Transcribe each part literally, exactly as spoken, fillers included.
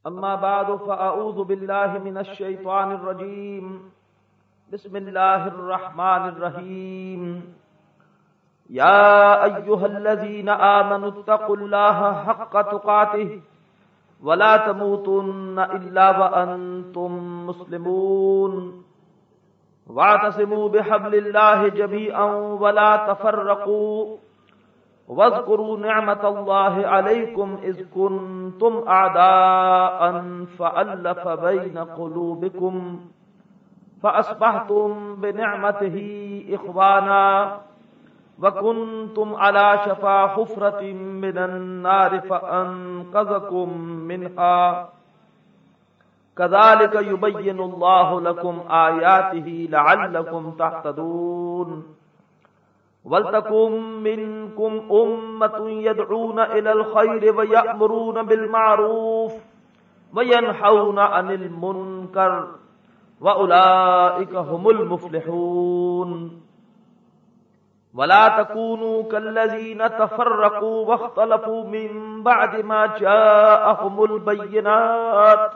أما بعد فأعوذ بالله من الشيطان الرجيم بسم الله الرحمن الرحيم يا أيها الذين آمنوا اتقوا الله حق تقاته ولا تموتن إلا وأنتم مسلمون واعتصموا بحبل الله جميعا ولا تفرقوا واذكروا نعمة الله عليكم إذ كنتم أعداء فألف بين قلوبكم فأصبحتم بنعمته إخوانا وكنتم على شفا حفرة من النار فأنقذكم منها كذلك يبين الله لكم آياته لعلكم تهتدون وَلْتَكُن مِّنكُمْ أُمَّةٌ يَدْعُونَ إِلَى الْخَيْرِ وَيَأْمُرُونَ بِالْمَعْرُوفِ وَيَنْهَوْنَ عَنِ الْمُنكَرِ وَأُولَئِكَ هُمُ الْمُفْلِحُونَ وَلَا تَكُونُوا كَالَّذِينَ تَفَرَّقُوا وَاخْتَلَفُوا مِن بَعْدِ مَا جَاءَهُمُ الْبَيِّنَاتُ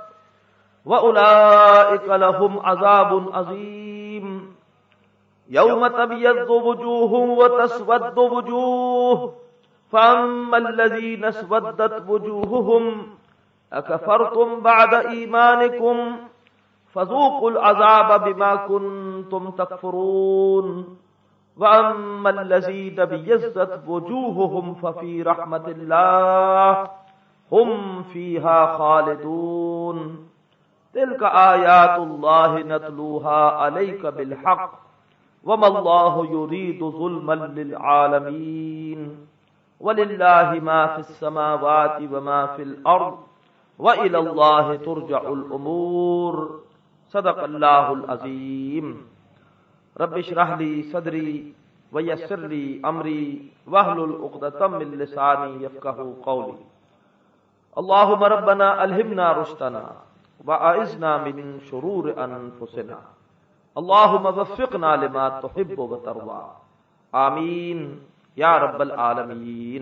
وَأُولَئِكَ لَهُمْ عَذَابٌ عَظِيمٌ يوم تبيض وجوه وتسود وجوه فأما الذين اسودت وجوههم أكفرتم بعد إيمانكم فذوقوا العذاب بما كنتم تكفرون وأما الذين ابيضت وجوههم ففي رحمة الله هم فيها خالدون تلك آيات الله نتلوها عليك بالحق وما الله يريد ظلما للعالمين ولله ما في السماوات وما في الأرض وإلى الله ترجع الأمور صدق الله العظيم رب اشرح لي صدري ويسر لي أمري واحلل عقدة من لساني يفقهوا قولي اللهم ربنا ألهمنا رشدنا وأعذنا من شرور أنفسنا اللهم وفقنا لما تحب وترضى آمین یا رب العالمین۔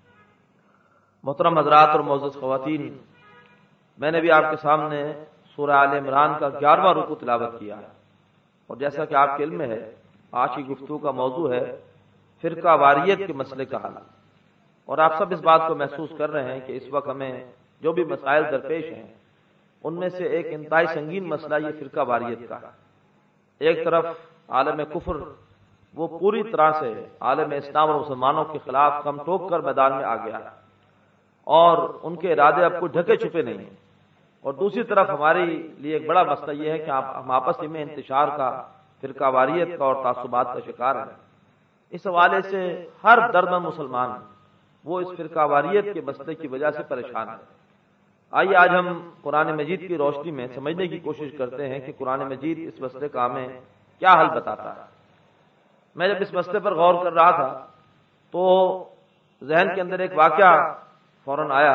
محترم حضرات اور معزز خواتین، میں نے بھی آپ کے سامنے سورہ آل عمران کا گیارہواں رکوع تلاوت کیا ہے، اور جیسا کہ آپ کے علم میں ہے آج کی گفتگو کا موضوع ہے فرقہ واریت کے مسئلے کا حل، اور آپ سب اس بات کو محسوس کر رہے ہیں کہ اس وقت ہمیں جو بھی مسائل درپیش ہیں ان میں سے ایک انتہائی سنگین مسئلہ یہ فرقہ واریت کا ہے۔ ایک طرف عالم کفر وہ پوری طرح سے عالم اسلام اور مسلمانوں کے خلاف کم ٹوک کر میدان میں آ گیا ہے اور ان کے ارادے اب کوئی ڈھکے چھپے نہیں ہیں، اور دوسری طرف ہمارے لیے ایک بڑا مسئلہ یہ ہے کہ ہم آپس میں انتشار کا، فرقہ واریت کا اور تعصبات کا شکار ہیں۔ اس حوالے سے ہر درد مسلمان وہ اس فرقہ واریت کے مسئلے کی وجہ سے پریشان ہے۔ آئیے آج ہم قرآن مجید کی روشنی میں سمجھنے کی کوشش کرتے ہیں کہ قرآن مجید اس مسئلے کا ہمیں کیا حل بتاتا ہے۔ میں جب اس مسئلے پر غور کر رہا تھا تو ذہن کے اندر ایک واقعہ فوراً آیا۔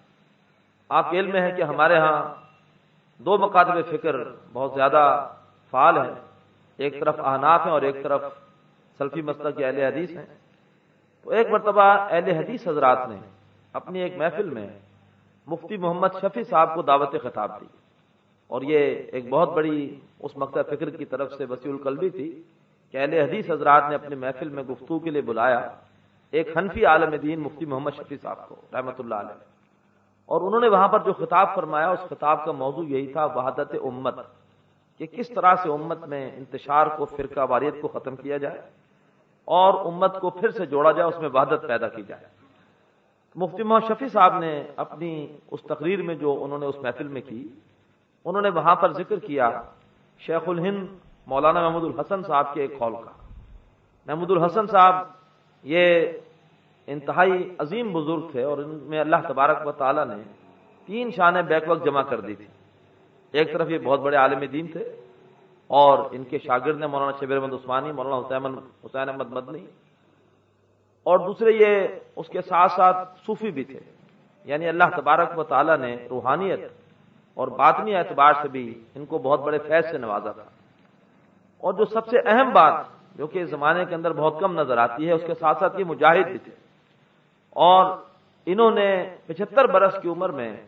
آپ کے علم میں ہے کہ ہمارے ہاں دو مکاتب فکر بہت زیادہ فعال ہیں، ایک طرف احناف ہیں اور ایک طرف سلفی مسلک کے اہل حدیث ہیں۔ تو ایک مرتبہ اہل حدیث حضرات نے اپنی ایک محفل میں مفتی محمد شفیع صاحب کو دعوت خطاب دی، اور یہ ایک بہت بڑی اس مکتب فکر کی طرف سے وسیع القلبی تھی کہ اہل حدیث حضرات نے اپنے محفل میں گفتگو کے لیے بلایا ایک حنفی عالم دین مفتی محمد شفیع صاحب کو رحمۃ اللہ علیہ، اور انہوں نے وہاں پر جو خطاب فرمایا اس خطاب کا موضوع یہی تھا وحدت امت، کہ کس طرح سے امت میں انتشار کو، فرقہ واریت کو ختم کیا جائے اور امت کو پھر سے جوڑا جائے، اس میں وحدت پیدا کی جائے۔ مفتی محمد شفیع صاحب نے اپنی اس تقریر میں جو انہوں نے اس محفل میں کی، انہوں نے وہاں پر ذکر کیا شیخ الہند مولانا محمود الحسن صاحب کے ایک قول کا۔ محمود الحسن صاحب یہ انتہائی عظیم بزرگ تھے، اور ان میں اللہ تبارک و تعالیٰ نے تین شانیں بیک وقت جمع کر دی تھی۔ ایک طرف یہ بہت بڑے عالم دین تھے، اور ان کے شاگرد نے مولانا شبیر احمد عثمانی، مولانا حسین حسین احمد مدنی، اور دوسرے یہ اس کے ساتھ ساتھ صوفی بھی تھے، یعنی اللہ تبارک و تعالیٰ نے روحانیت اور باطنی اعتبار سے بھی ان کو بہت بڑے فیض سے نوازا تھا۔ اور جو سب سے اہم بات جو کہ اس زمانے کے اندر بہت کم نظر آتی ہے، اس کے ساتھ ساتھ یہ مجاہد بھی تھے، اور انہوں نے پچہتر برس کی عمر میں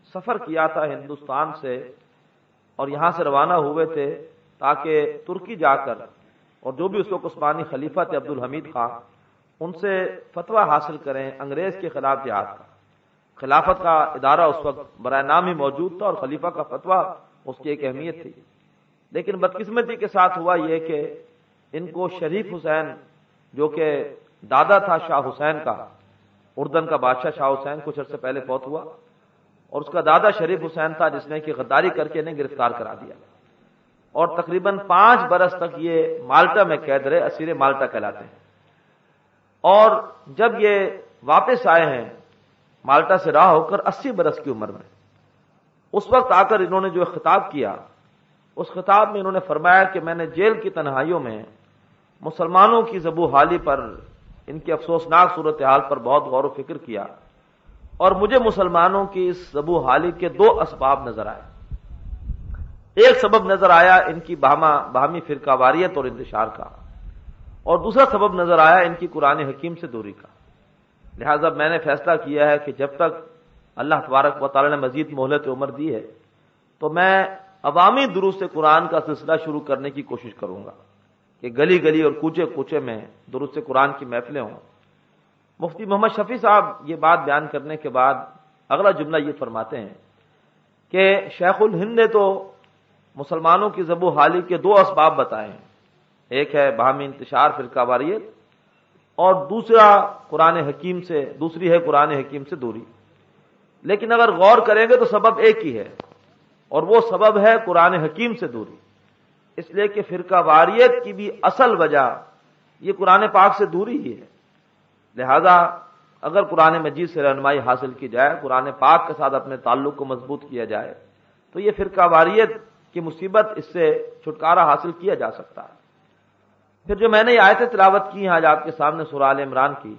سفر کیا تھا ہندوستان سے اور یہاں سے روانہ ہوئے تھے تاکہ ترکی جا کر اور جو بھی اس وقت عثمانی خلیفہ تھے عبد الحمید خان ان سے فتویٰ حاصل کریں انگریز کے خلاف جہاد کا. خلافت کا ادارہ اس وقت برائے نام ہی موجود تھا اور خلیفہ کا فتویٰ اس کی ایک اہمیت تھی. لیکن بدقسمتی کے ساتھ ہوا یہ کہ ان کو شریف حسین جو کہ دادا تھا شاہ حسین کا، اردن کا بادشاہ شاہ حسین کچھ عرصے پہلے فوت ہوا، اور اس کا دادا شریف حسین تھا جس نے کہ غداری کر کے انہیں گرفتار کرا دیا اور تقریباً پانچ برس تک یہ مالٹا میں قید رہے، اسیر مالٹا کہلاتے ہیں. اور جب یہ واپس آئے ہیں مالٹا سے رہا ہو کر اسی برس کی عمر میں، اس وقت آ کر انہوں نے جو خطاب کیا اس خطاب میں انہوں نے فرمایا کہ میں نے جیل کی تنہائیوں میں مسلمانوں کی ذبح و حالی پر، ان کی افسوسناک صورتحال پر بہت غور و فکر کیا اور مجھے مسلمانوں کی اس ذبح و حالی کے دو اسباب نظر آئے. ایک سبب نظر آیا ان کی باہمی فرقہ واریت اور انتشار کا، اور دوسرا سبب نظر آیا ان کی قرآن حکیم سے دوری کا. لہذا میں نے فیصلہ کیا ہے کہ جب تک اللہ تبارک و تعالی نے مزید مہلت عمر دی ہے تو میں عوامی دروس قرآن کا سلسلہ شروع کرنے کی کوشش کروں گا کہ گلی گلی اور کوچے کوچے میں دروس قرآن کی محفلیں ہوں. مفتی محمد شفیع صاحب یہ بات بیان کرنے کے بعد اگلا جملہ یہ فرماتے ہیں کہ شیخ الہند نے تو مسلمانوں کی ذبح و حالی کے دو اسباب بتائے ہیں، ایک ہے باہمی انتشار فرقہ واریت اور دوسرا قرآن حکیم سے دوسری ہے قرآن حکیم سے دوری. لیکن اگر غور کریں گے تو سبب ایک ہی ہے اور وہ سبب ہے قرآن حکیم سے دوری، اس لیے کہ فرقہ واریت کی بھی اصل وجہ یہ قرآن پاک سے دوری ہی ہے. لہذا اگر قرآن مجید سے رہنمائی حاصل کی جائے، قرآن پاک کے ساتھ اپنے تعلق کو مضبوط کیا جائے تو یہ فرقہ واریت کی مصیبت اس سے چھٹکارا حاصل کیا جا سکتا ہے. پھر جو میں نے یہ آیتیں تلاوت کی ہیں آج آپ کے سامنے سورہ آل عمران کی،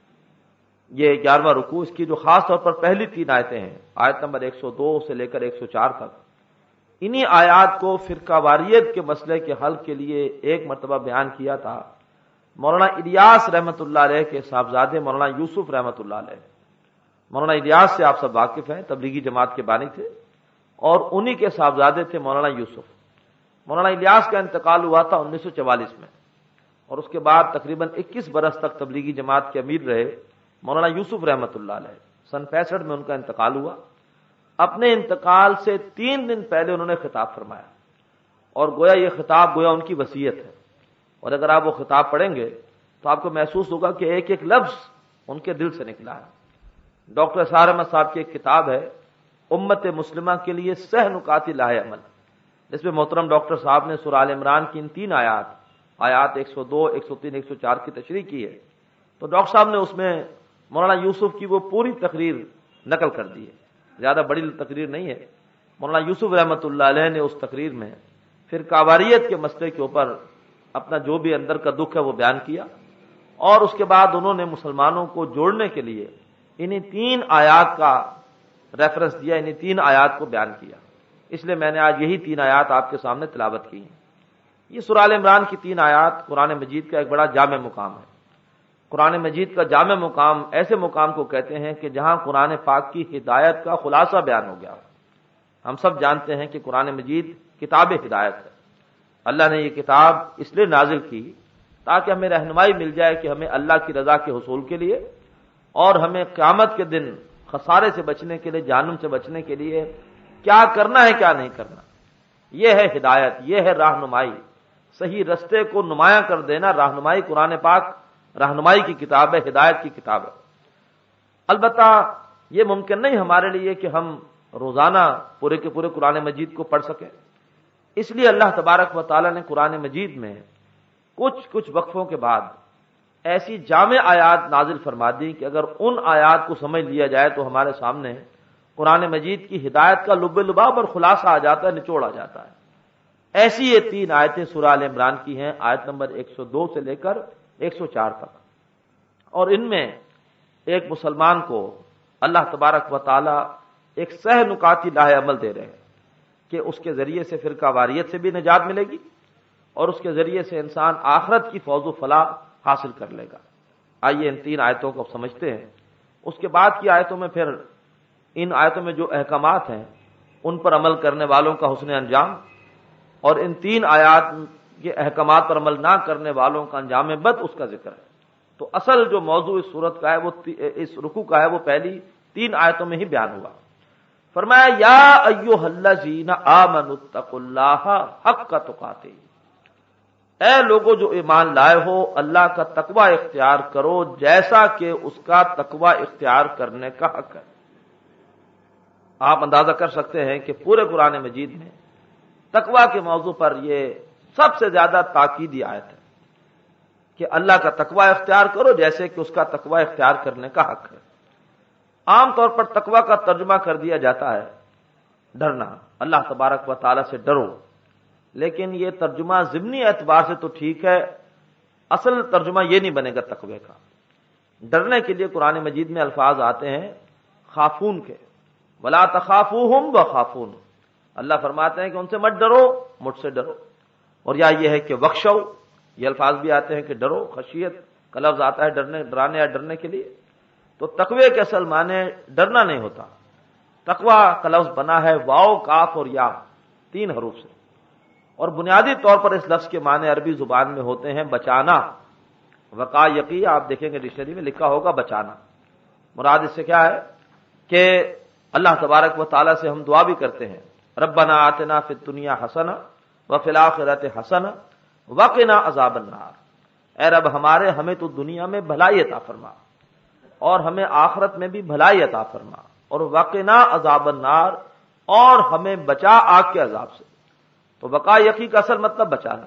یہ گیارہواں رکوع، اس کی جو خاص طور پر پہلی تین آیتیں ہیں آیت نمبر ایک سو دو سے لے کر ایک سو چار تک، انہی آیات کو فرقہ واریت کے مسئلے کے حل کے لیے ایک مرتبہ بیان کیا تھا مولانا الیاس رحمۃ اللہ علیہ کے صاحبزادے مولانا یوسف رحمۃ اللہ علیہ. مولانا الیاس سے آپ سب واقف ہیں، تبلیغی جماعت کے بانی تھے اور انہی کے صاحبزادے تھے مولانا یوسف. مولانا الیاس کا انتقال ہوا تھا انیس سو چوالیس میں اور اس کے بعد تقریباً اکیس برس تک تبلیغی جماعت کے امیر رہے مولانا یوسف رحمۃ اللہ علیہ. سن پینسٹھ میں ان کا انتقال ہوا. اپنے انتقال سے تین دن پہلے انہوں نے خطاب فرمایا اور گویا یہ خطاب گویا ان کی وصیت ہے، اور اگر آپ وہ خطاب پڑھیں گے تو آپ کو محسوس ہوگا کہ ایک ایک لفظ ان کے دل سے نکلا ہے. ڈاکٹر اسرار احمد صاحب کی ایک کتاب ہے امت مسلمہ کے لیے سہ نکات لاہ عمل، جس میں محترم ڈاکٹر صاحب نے سورہ آل عمران کی ان تین آیات آیات ایک سو دو ایک سو تین ایک سو چار کی تشریح کی ہے. تو ڈاکٹر صاحب نے اس میں مولانا یوسف کی وہ پوری تقریر نقل کر دی ہے، زیادہ بڑی تقریر نہیں ہے. مولانا یوسف رحمۃ اللہ علیہ نے اس تقریر میں فرقہ واریت کے مسئلے کے اوپر اپنا جو بھی اندر کا دکھ ہے وہ بیان کیا، اور اس کے بعد انہوں نے مسلمانوں کو جوڑنے کے لیے انہی تین آیات کا ریفرنس دیا، انہی تین آیات کو بیان کیا. اس لیے میں نے آج یہی تین آیات آپ کے سامنے تلاوت کی ہیں. یہ سورہ آل عمران کی تین آیات قرآن مجید کا ایک بڑا جامع مقام ہے. قرآن مجید کا جامع مقام ایسے مقام کو کہتے ہیں کہ جہاں قرآن پاک کی ہدایت کا خلاصہ بیان ہو گیا. ہم سب جانتے ہیں کہ قرآن مجید کتاب ہدایت ہے. اللہ نے یہ کتاب اس لیے نازل کی تاکہ ہمیں رہنمائی مل جائے کہ ہمیں اللہ کی رضا کے حصول کے لیے اور ہمیں قیامت کے دن خسارے سے بچنے کے لیے، جہنم سے بچنے کے لیے کیا کرنا ہے کیا نہیں کرنا. یہ ہے ہدایت، یہ ہے رہنمائی، صحیح رستے کو نمایاں کر دینا. رہنمائی قرآن پاک رہنمائی کی کتاب ہے، ہدایت کی کتاب ہے. البتہ یہ ممکن نہیں ہمارے لیے کہ ہم روزانہ پورے کے پورے قرآن مجید کو پڑھ سکیں. اس لیے اللہ تبارک و تعالی نے قرآن مجید میں کچھ کچھ وقفوں کے بعد ایسی جامع آیات نازل فرما دی کہ اگر ان آیات کو سمجھ لیا جائے تو ہمارے سامنے قرآن مجید کی ہدایت کا لب لباب اور خلاصہ آ جاتا ہے، نچوڑ آ جاتا ہے. ایسی یہ تین آیتیں سورہ آل عمران کی ہیں، آیت نمبر ایک سو دو سے لے کر ایک سو چار تک. اور ان میں ایک مسلمان کو اللہ تبارک و تعالی ایک سہ نکاتی لاہ عمل دے رہے ہیں کہ اس کے ذریعے سے فرقہ واریت سے بھی نجات ملے گی اور اس کے ذریعے سے انسان آخرت کی فوز و فلاح حاصل کر لے گا. آئیے ان تین آیتوں کو سمجھتے ہیں. اس کے بعد کی آیتوں میں پھر ان آیتوں میں جو احکامات ہیں ان پر عمل کرنے والوں کا حسن انجام، اور ان تین آیات کے احکامات پر عمل نہ کرنے والوں کا انجام بد اس کا ذکر ہے۔ تو اصل جو موضوع اس صورت کا ہے، وہ اس رکوع کا ہے، وہ پہلی تین آیتوں میں ہی بیان ہوا۔ فرمایا یا ایھا الذین آمنوا اتقوا اللہ حق تقاتہ، اے لوگوں جو ایمان لائے ہو اللہ کا تقوی اختیار کرو جیسا کہ اس کا تقوی اختیار کرنے کا حق ہے۔ آپ اندازہ کر سکتے ہیں کہ پورے قرآن مجید میں تقوی کے موضوع پر یہ سب سے زیادہ تاکیدی آیت ہے کہ اللہ کا تقوی اختیار کرو جیسے کہ اس کا تقوی اختیار کرنے کا حق ہے۔ عام طور پر تقوی کا ترجمہ کر دیا جاتا ہے ڈرنا، اللہ تبارک و تعالیٰ سے ڈرو، لیکن یہ ترجمہ ضمنی اعتبار سے تو ٹھیک ہے، اصل ترجمہ یہ نہیں بنے گا تقوی کا۔ ڈرنے کے لیے قرآن مجید میں الفاظ آتے ہیں خافون کے، ولا تخافوہم وخافون، اللہ فرماتے ہیں کہ ان سے مت ڈرو، مجھ سے ڈرو۔ اور یا یہ ہے کہ وخشو، یہ الفاظ بھی آتے ہیں کہ ڈرو، خشیت کا لفظ آتا ہے ڈرنے ڈرانے یا ڈرنے کے لیے۔ تو تقوی کے اصل معنی ڈرنا نہیں ہوتا، تقوی کا لفظ بنا ہے واو کاف اور یا تین حروف سے، اور بنیادی طور پر اس لفظ کے معنی عربی زبان میں ہوتے ہیں بچانا۔ وقا یقی آپ دیکھیں گے ڈکشنری میں لکھا ہوگا بچانا۔ مراد اس سے کیا ہے کہ اللہ تبارک و تعالیٰ سے ہم دعا بھی کرتے ہیں ربنا آتنا فی الدنیا حسنہ وفی الآخرۃ حسنہ وقنا عذاب النار، اے رب ہمارے ہمیں تو دنیا میں بھلائی عطا فرما اور ہمیں آخرت میں بھی بھلائی عطا فرما، اور وقنا عذاب النار، اور ہمیں بچا آگ کے عذاب سے۔ تو وقا یقی کا اصل مطلب بچانا۔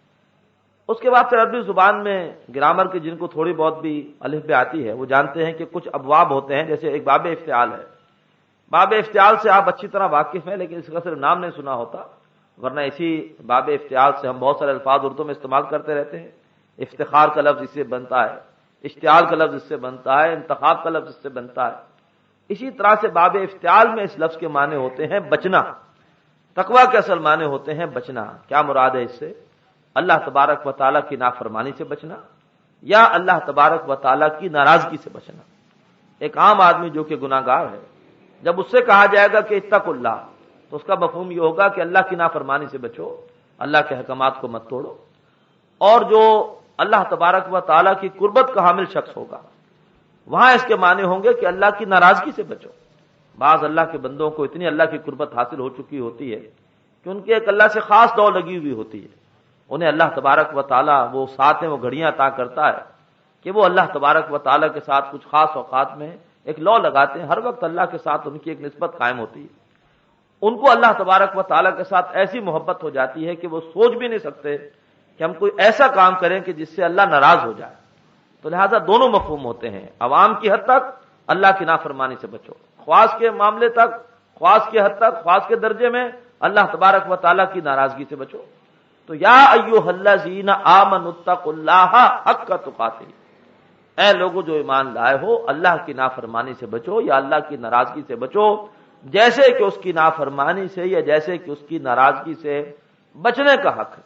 اس کے بعد پھر عربی زبان میں گرامر کی جن کو تھوڑی بہت بھی الف بے آتی ہے وہ جانتے ہیں کہ کچھ ابواب ہوتے ہیں، جیسے ایک باب افتعال ہے۔ باب افتعال سے آپ اچھی طرح واقف ہیں لیکن اس کا صرف نام نہیں سنا ہوتا، ورنہ اسی باب افتعال سے ہم بہت سارے الفاظ اردو میں استعمال کرتے رہتے ہیں۔ افتخار کا لفظ اس سے بنتا ہے، اشتعال کا لفظ اس سے بنتا ہے، انتخاب کا لفظ اس سے بنتا ہے۔ اسی طرح سے باب افتعال میں اس لفظ کے معنی ہوتے ہیں بچنا، تقوی کے اصل معنی ہوتے ہیں بچنا۔ کیا مراد ہے اس سے؟ اللہ تبارک و تعالیٰ کی نافرمانی سے بچنا یا اللہ تبارک و تعالیٰ کی ناراضگی سے بچنا۔ ایک عام آدمی جو کہ گناہ گار ہے، جب اس سے کہا جائے گا کہ اتقوا اللہ، تو اس کا مفہوم یہ ہوگا کہ اللہ کی نافرمانی سے بچو، اللہ کے احکامات کو مت توڑو۔ اور جو اللہ تبارک و تعالیٰ کی قربت کا حامل شخص ہوگا وہاں اس کے معنی ہوں گے کہ اللہ کی ناراضگی سے بچو۔ بعض اللہ کے بندوں کو اتنی اللہ کی قربت حاصل ہو چکی ہوتی ہے کہ ان کی ایک اللہ سے خاص دو لگی ہوئی ہوتی ہے، انہیں اللہ تبارک و تعالیٰ وہ ساتھ ہیں وہ گھڑیاں عطا کرتا ہے کہ وہ اللہ تبارک و تعالیٰ کے ساتھ کچھ خاص اوقات میں ایک لو لگاتے ہیں، ہر وقت اللہ کے ساتھ ان کی ایک نسبت قائم ہوتی ہے۔ ان کو اللہ تبارک و تعالیٰ کے ساتھ ایسی محبت ہو جاتی ہے کہ وہ سوچ بھی نہیں سکتے کہ ہم کوئی ایسا کام کریں کہ جس سے اللہ ناراض ہو جائے۔ تو لہذا دونوں مفہوم ہوتے ہیں، عوام کی حد تک اللہ کی نافرمانی سے بچو، خواص کے معاملے تک، خواص کی حد تک، خواص کے درجے میں اللہ تبارک و تعالیٰ کی ناراضگی سے بچو۔ تو یا ایھا الذین آمنوا اتقوا اللہ حق تقاتہ، اے لوگوں جو ایمان لائے ہو اللہ کی نافرمانی سے بچو یا اللہ کی ناراضگی سے بچو جیسے کہ اس کی نافرمانی سے یا جیسے کہ اس کی ناراضگی سے بچنے کا حق ہے۔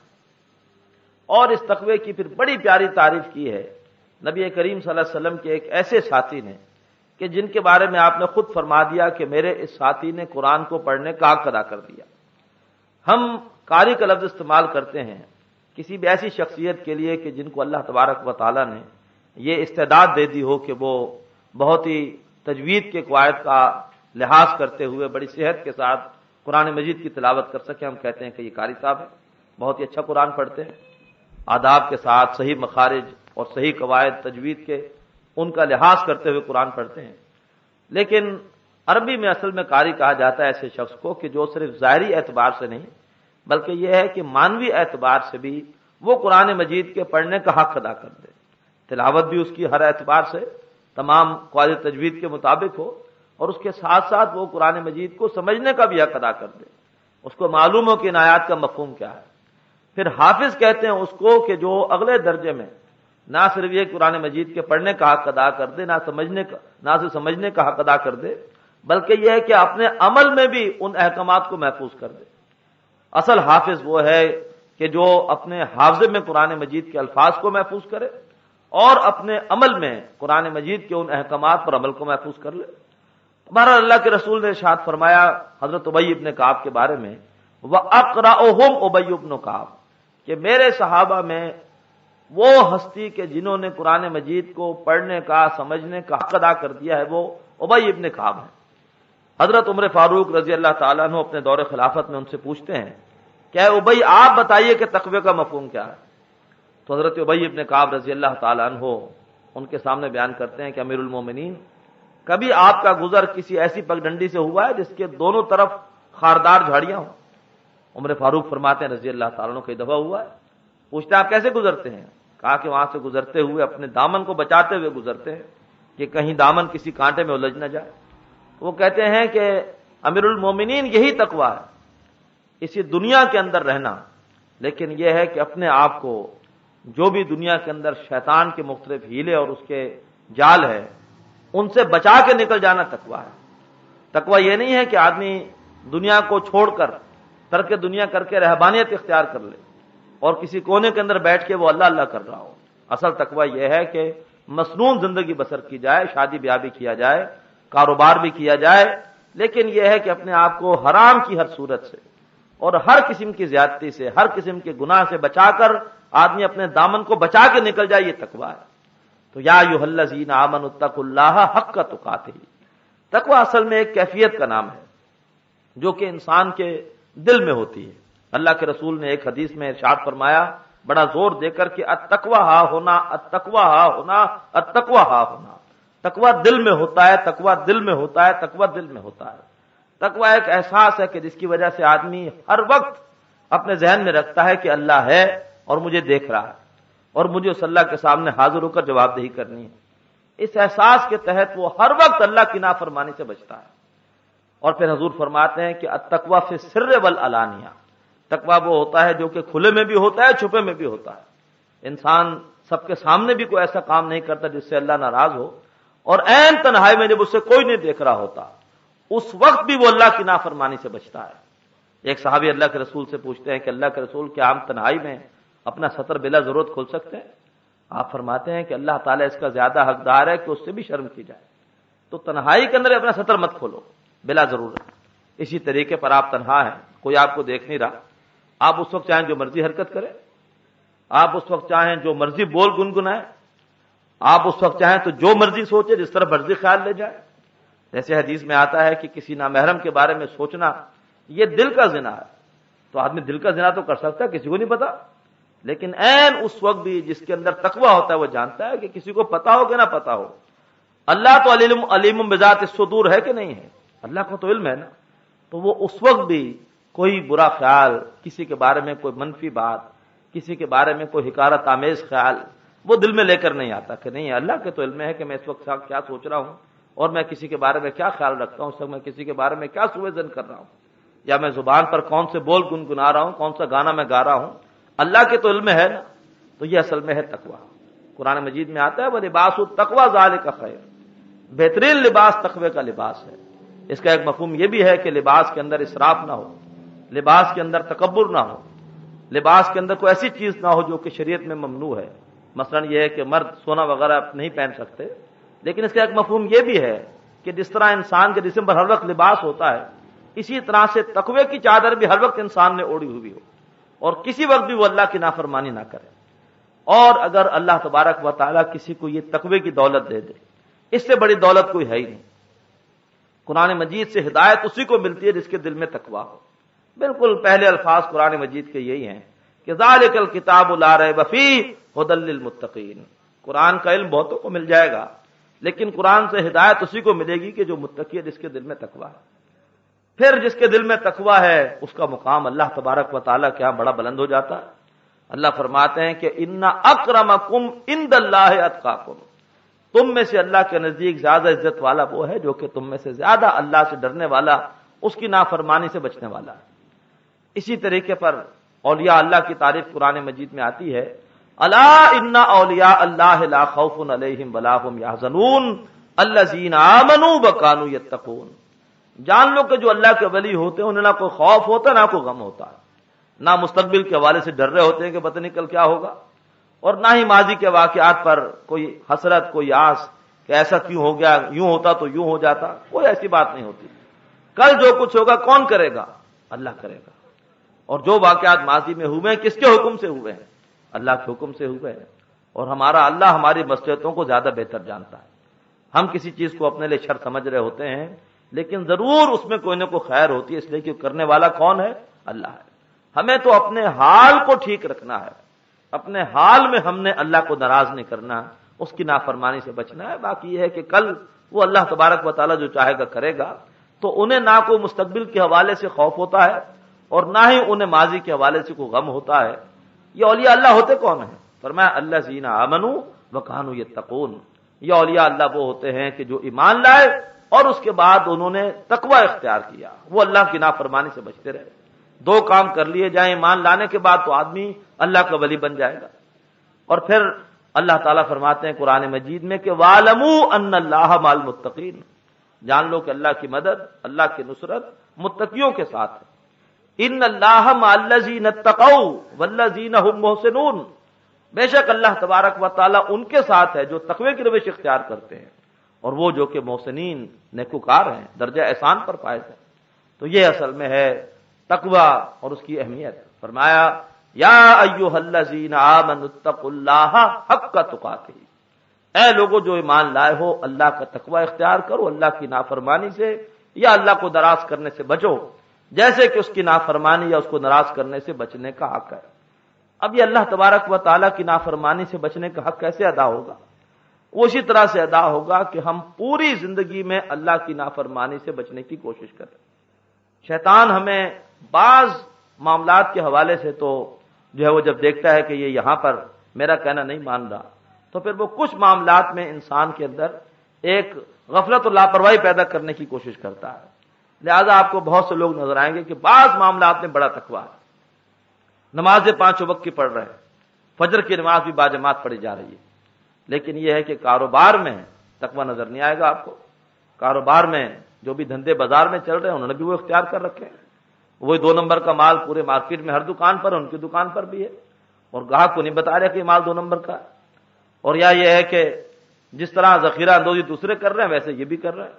اور اس تقوی کی پھر بڑی پیاری تعریف کی ہے نبی کریم صلی اللہ علیہ وسلم کے ایک ایسے ساتھی نے کہ جن کے بارے میں آپ نے خود فرما دیا کہ میرے اس ساتھی نے قرآن کو پڑھنے کا حق ادا کر دیا۔ ہم قاری کا لفظ استعمال کرتے ہیں کسی بھی ایسی شخصیت کے لیے کہ جن کو اللہ تبارک و تعالیٰ نے یہ استعداد دے دی ہو کہ وہ بہت ہی تجوید کے قواعد کا لحاظ کرتے ہوئے بڑی صحت کے ساتھ قرآن مجید کی تلاوت کر سکے۔ ہم کہتے ہیں کہ یہ قاری صاحب ہے، بہت ہی اچھا قرآن پڑھتے ہیں، آداب کے ساتھ صحیح مخارج اور صحیح قواعد تجوید کے ان کا لحاظ کرتے ہوئے قرآن پڑھتے ہیں۔ لیکن عربی میں اصل میں قاری کہا جاتا ہے ایسے شخص کو کہ جو صرف ظاہری اعتبار سے نہیں بلکہ یہ ہے کہ مانوی اعتبار سے بھی وہ قرآن مجید کے پڑھنے کا حق ادا کر دے، تلاوت بھی اس کی ہر اعتبار سے تمام قواعد تجوید کے مطابق ہو، اور اس کے ساتھ ساتھ وہ قرآن مجید کو سمجھنے کا بھی حق ادا کر دے، اس کو معلوم ہو کہ ان آیات کا مفہوم کیا ہے۔ پھر حافظ کہتے ہیں اس کو کہ جو اگلے درجے میں نہ صرف یہ قرآن مجید کے پڑھنے کا حق ادا کر دے، نہ سمجھنے کا نہ صرف سمجھنے کا حق ادا کر دے بلکہ یہ ہے کہ اپنے عمل میں بھی ان احکامات کو محفوظ کر دے۔ اصل حافظ وہ ہے کہ جو اپنے حافظے میں قرآن مجید کے الفاظ کو محفوظ کرے اور اپنے عمل میں قرآن مجید کے ان احکامات پر عمل کو محفوظ کر لے۔ بہرحال اللہ کے رسول نے ارشاد فرمایا حضرت ابی ابن کعب کے بارے میں، وَأَقْرَأُهُمْ ابی ابن کعب، کہ میرے صحابہ میں وہ ہستی کہ جنہوں نے قرآن مجید کو پڑھنے کا سمجھنے کا حق ادا کر دیا ہے وہ ابی ابن کعب ہے۔ حضرت عمر فاروق رضی اللہ تعالیٰ عنہ اپنے دور خلافت میں ان سے پوچھتے ہیں کہ اے ابی آپ بتائیے کہ تقوی کا مفہوم کیا ہے؟ تو حضرت ابی ابن کعب رضی اللہ تعالیٰ عنہ ان کے سامنے بیان کرتے ہیں کہ امیر المومنین، کبھی آپ کا گزر کسی ایسی پگڈنڈی سے ہوا ہے جس کے دونوں طرف خاردار جھاڑیاں ہوں؟ عمر فاروق فرماتے ہیں رضی اللہ تعالیٰ عنہ کئی دفعہ ہوا ہے۔ پوچھتے ہیں آپ کیسے گزرتے ہیں؟ کہا کہ وہاں سے گزرتے ہوئے اپنے دامن کو بچاتے ہوئے گزرتے ہیں کہ کہیں دامن کسی کانٹے میں الجھ نہ جائے۔ وہ کہتے ہیں کہ امیر المومنین یہی تقویٰ ہے، اسی دنیا کے اندر رہنا، لیکن یہ ہے کہ اپنے آپ کو جو بھی دنیا کے اندر شیطان کے مختلف ہیلے اور اس کے جال ہے ان سے بچا کے نکل جانا تقویٰ ہے۔ تقویٰ یہ نہیں ہے کہ آدمی دنیا کو چھوڑ کر ترک دنیا کر کے رہبانیت اختیار کر لے اور کسی کونے کے اندر بیٹھ کے وہ اللہ اللہ کر رہا ہو۔ اصل تقویٰ یہ ہے کہ مصنون زندگی بسر کی جائے، شادی بیاہ بھی کیا جائے، کاروبار بھی کیا جائے، لیکن یہ ہے کہ اپنے آپ کو حرام کی ہر صورت سے اور ہر قسم کی زیادتی سے، ہر قسم کے گناہ سے بچا کر آدمی اپنے دامن کو بچا کے نکل جائے، یہ تقویٰ ہے۔ تو یا ایھا الذین آمنوا اتقوا اللہ حق تقاتہ، تقویٰ اصل میں ایک کیفیت کا نام ہے جو کہ انسان کے دل میں ہوتی ہے۔ اللہ کے رسول نے ایک حدیث میں ارشاد فرمایا بڑا زور دے کر کہ التقویٰ ہا ہونا، التقویٰ ہا ہونا، التقویٰ ہا ہونا، تقویٰ دل میں ہوتا ہے، تقویٰ دل میں ہوتا ہے، تقویٰ دل میں ہوتا ہے۔ تقویٰ ایک احساس ہے کہ جس کی وجہ سے آدمی ہر وقت اپنے ذہن میں رکھتا ہے کہ اللہ ہے اور مجھے دیکھ رہا ہے اور مجھے اس اللہ کے سامنے حاضر ہو کر جواب دہی کرنی ہے۔ اس احساس کے تحت وہ ہر وقت اللہ کی نافرمانی سے بچتا ہے۔ اور پھر حضور فرماتے ہیں کہ التقویٰ فی السر والعلانیہ، تقویٰ وہ ہوتا ہے جو کہ کھلے میں بھی ہوتا ہے، چھپے میں بھی ہوتا ہے۔ انسان سب کے سامنے بھی کوئی ایسا کام نہیں کرتا جس سے اللہ ناراض ہو، اور عین تنہائی میں جب اسے کوئی نہیں دیکھ رہا ہوتا اس وقت بھی وہ اللہ کی نافرمانی سے بچتا ہے۔ ایک صحابی اللہ کے رسول سے پوچھتے ہیں کہ اللہ کے رسول کیا ہم تنہائی میں اپنا سطر بلا ضرورت کھول سکتے ہیں؟ آپ فرماتے ہیں کہ اللہ تعالیٰ اس کا زیادہ حقدار ہے کہ اس سے بھی شرم کی جائے، تو تنہائی کے اندر اپنا سطر مت کھولو بلا ضرورت۔ اسی طریقے پر آپ تنہا ہیں، کوئی آپ کو دیکھ نہیں رہا، آپ اس وقت چاہیں جو مرضی حرکت کریں، آپ اس وقت چاہیں جو مرضی بول گنگنائیں، آپ اس وقت چاہیں تو جو مرضی سوچے، جس طرح مرضی خیال لے جائے۔ جیسے حدیث میں آتا ہے کہ کسی نامحرم کے بارے میں سوچنا یہ دل کا زنا ہے، تو آدمی دل کا زنا تو کر سکتا ہے، کسی کو نہیں پتا، لیکن عین اس وقت بھی جس کے اندر تقویٰ ہوتا ہے وہ جانتا ہے کہ کسی کو پتا ہو کہ نہ پتا ہو، اللہ تو علیم علیم بذات الصدور ہے کہ نہیں ہے، اللہ کو تو علم ہے نا، تو وہ اس وقت بھی کوئی برا خیال، کسی کے بارے میں کوئی منفی بات، کسی کے بارے میں کوئی حقارت آمیز خیال وہ دل میں لے کر نہیں آتا کہ نہیں اللہ کے تو علم ہے کہ میں اس وقت کیا سوچ رہا ہوں اور میں کسی کے بارے میں کیا خیال رکھتا ہوں، اس وقت میں کسی کے بارے میں کیا سوء ظن کر رہا ہوں، یا میں زبان پر کون سے بول گنگنا رہا ہوں، کون سا گانا میں گا رہا ہوں، اللہ کے تو علم ہے نا۔ تو یہ اصل میں ہے تقویٰ۔ قرآن مجید میں آتا ہے وَلِبَاسُ التَّقْوَىٰ ذَٰلِکَ خَیْرٌ، بہترین لباس تقوی کا لباس ہے۔ اس کا ایک مفہوم یہ بھی ہے کہ لباس کے اندر اسراف نہ ہو، لباس کے اندر تکبر نہ ہو، لباس کے اندر کوئی ایسی چیز نہ ہو جو کہ شریعت میں ممنوع ہے۔ مثلا یہ ہے کہ مرد سونا وغیرہ نہیں پہن سکتے، لیکن اس کا ایک مفہوم یہ بھی ہے کہ جس طرح انسان کے جسم پر ہر وقت لباس ہوتا ہے، اسی طرح سے تقوی کی چادر بھی ہر وقت انسان نے اوڑھی ہوئی ہو اور کسی وقت بھی وہ اللہ کی نافرمانی نہ کرے۔ اور اگر اللہ تبارک و تعالیٰ کسی کو یہ تقوی کی دولت دے دے، اس سے بڑی دولت کوئی ہے ہی نہیں۔ قرآن مجید سے ہدایت اسی کو ملتی ہے جس کے دل میں تقویٰ ہو۔ بالکل پہلے الفاظ قرآن مجید کے یہی ہیں کہ ذالک الکتاب لا ریب فیہ ھدی للمتقین، قرآن کا علم بہتوں کو مل جائے گا، لیکن قرآن سے ہدایت اسی کو ملے گی کہ جو متقی ہے، جس کے دل میں تقویٰ ہے۔ پھر جس کے دل میں تقویٰ ہے اس کا مقام اللہ تبارک و تعالیٰ کے ہاں بڑا بلند ہو جاتا ہے۔ اللہ فرماتے ہیں کہ ان اکرمکم عند اللہ اتقاکم، تم میں سے اللہ کے نزدیک زیادہ عزت والا وہ ہے جو کہ تم میں سے زیادہ اللہ سے ڈرنے والا، اس کی نافرمانی سے بچنے والا ہے۔ اسی طریقے پر اولیاء اللہ کی تعریف قرآن مجید میں آتی ہے، الا ان اولیاء اللہ لا خوف علیہم ولا هم يحزنون الذین آمنوا وكانوا يتقون، جان لو کہ جو اللہ کے ولی ہوتے ہیں انہیں نہ کوئی خوف ہوتا نہ کوئی غم ہوتا ہے، نہ مستقبل کے حوالے سے ڈر رہے ہوتے ہیں کہ پتہ نہیں کل کیا ہوگا، اور نہ ہی ماضی کے واقعات پر کوئی حسرت، کوئی آس کہ ایسا کیوں ہو گیا، یوں ہوتا تو یوں ہو جاتا، کوئی ایسی بات نہیں ہوتی. کل جو کچھ ہوگا کون کرے گا؟ اللہ کرے گا. اور جو واقعات ماضی میں ہوئے ہیں کس کے حکم سے ہوئے ہیں؟ اللہ کے حکم سے ہوئے ہیں. اور ہمارا اللہ ہماری مصلحتوں کو زیادہ بہتر جانتا ہے. ہم کسی چیز کو اپنے لیے شر سمجھ رہے ہوتے ہیں، لیکن ضرور اس میں کوئی نہ کوئی خیر ہوتی ہے، اس لیے کہ کرنے والا کون ہے؟ اللہ ہے. ہمیں تو اپنے حال کو ٹھیک رکھنا ہے، اپنے حال میں ہم نے اللہ کو ناراض نہیں کرنا، اس کی نافرمانی سے بچنا ہے. باقی یہ ہے کہ کل وہ اللہ تبارک و تعالیٰ جو چاہے گا کرے گا، تو انہیں نہ کوئی مستقبل کے حوالے سے خوف ہوتا ہے اور نہ ہی انہیں ماضی کے حوالے سے کوئی غم ہوتا ہے. یہ اولیاء اللہ ہوتے کون ہیں؟ فرمایا الذین آمنوا وکانوا یتقون. یہ اولیاء اللہ وہ ہوتے ہیں کہ جو ایمان لائے اور اس کے بعد انہوں نے تقوی اختیار کیا، وہ اللہ کی نافرمانی سے بچتے رہے. دو کام کر لیے جائیں ایمان لانے کے بعد تو آدمی اللہ کا ولی بن جائے گا. اور پھر اللہ تعالیٰ فرماتے ہیں قرآن مجید میں کہ وَاعْلَمُوا أَنَّ اللَّهَ مَعَ الْمُتَّقِينَ. جان لو کہ اللہ کی مدد، اللہ کی نصرت متقیوں کے ساتھ ہے. ان اللہ مع الذین اتقوا والذین هم محسنون. بے شک اللہ تبارک و تعالیٰ ان کے ساتھ ہے جو تقوی کی روش اختیار کرتے ہیں اور وہ جو کہ محسنین نیکوکار ہیں، درجہ احسان پر فائز ہیں. تو یہ اصل میں ہے تقوی اور اس کی اہمیت. فرمایا یا ایھا الذین آمنوا اتقوا اللہ حق تقاتہ. اے لوگوں جو ایمان لائے ہو، اللہ کا تقوی اختیار کرو، اللہ کی نافرمانی سے یا اللہ کو ناراض کرنے سے بچو، جیسے کہ اس کی نافرمانی یا اس کو ناراض کرنے سے بچنے کا حق ہے. اب یہ اللہ تبارک و تعالیٰ کی نافرمانی سے بچنے کا حق کیسے ادا ہوگا؟ وہ اسی طرح سے ادا ہوگا کہ ہم پوری زندگی میں اللہ کی نافرمانی سے بچنے کی کوشش کریں. شیطان ہمیں بعض معاملات کے حوالے سے تو جو ہے وہ جب دیکھتا ہے کہ یہ یہاں پر میرا کہنا نہیں مان رہا، تو پھر وہ کچھ معاملات میں انسان کے اندر ایک غفلت اور لاپرواہی پیدا کرنے کی کوشش کرتا ہے. لہذا آپ کو بہت سے لوگ نظر آئیں گے کہ بعض معاملات میں بڑا تقوی ہے، نمازیں پانچ وقت کی پڑھ رہے ہیں، فجر کی نماز بھی باجماعت پڑھی جا رہی ہے، لیکن یہ ہے کہ کاروبار میں تقوی نظر نہیں آئے گا آپ کو. کاروبار میں جو بھی دھندے بازار میں چل رہے ہیں انہوں نے بھی وہ اختیار کر رکھے ہیں. وہی دو نمبر کا مال پورے مارکیٹ میں ہر دکان پر، ان کی دکان پر بھی ہے، اور گاہک کو نہیں بتا رہے کہ یہ مال دو نمبر کا ہے. اور یا یہ ہے کہ جس طرح ذخیرہ اندوزی دوسرے کر رہے ہیں ویسے یہ بھی کر رہے ہیں.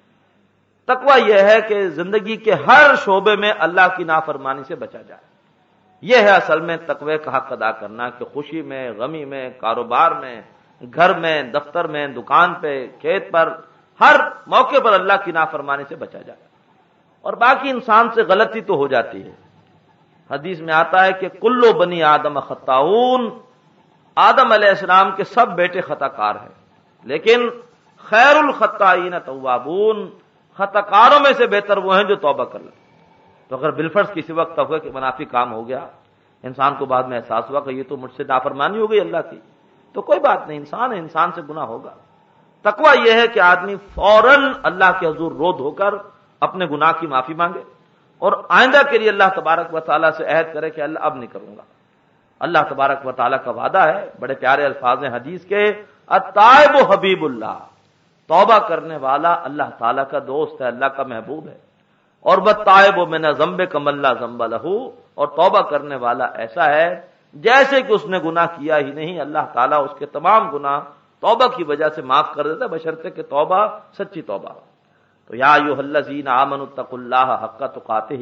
تقوی یہ ہے کہ زندگی کے ہر شعبے میں اللہ کی نافرمانی سے بچا جائے. یہ ہے اصل میں تقوی کا حق ادا کرنا، کہ خوشی میں، غمی میں، کاروبار میں، گھر میں، دفتر میں، دکان پہ، کھیت پر، ہر موقع پر اللہ کی نافرمانی سے بچا جائے. اور باقی انسان سے غلطی تو ہو جاتی ہے. حدیث میں آتا ہے کہ کلو بنی آدم خطاؤن. آدم علیہ السلام کے سب بیٹے خطا کار ہیں، لیکن خیر الخطائین توابون. خطا کاروں میں سے بہتر وہ ہیں جو توبہ کر لیں. تو اگر بالفرض کسی وقت توبہ کے منافی کام ہو گیا، انسان کو بعد میں احساس ہوا کہ یہ تو مجھ سے نافرمانی ہو گئی اللہ کی، تو کوئی بات نہیں، انسان ہے، انسان سے گناہ ہوگا. تقوی یہ ہے کہ آدمی فوراً اللہ کے حضور رو دھو کر اپنے گناہ کی معافی مانگے اور آئندہ کے لیے اللہ تبارک و تعالیٰ سے عہد کرے کہ اللہ اب نہیں کروں گا. اللہ تبارک و تعالیٰ کا وعدہ ہے، بڑے پیارے الفاظ ہیں حدیث کے، التائب حبیب اللہ. توبہ کرنے والا اللہ تعالیٰ کا دوست ہے، اللہ کا محبوب ہے. اور والتائب من ذنبک من لا ذنب لہ. اور توبہ کرنے والا ایسا ہے جیسے کہ اس نے گناہ کیا ہی نہیں، اللہ تعالیٰ اس کے تمام گناہ توبہ کی وجہ سے معاف کر دیتا ہے، بشرطے کہ توبہ سچی توبہ. تو یا ایھا الذین آمنوا اتقوا اللہ حق تقاتہ.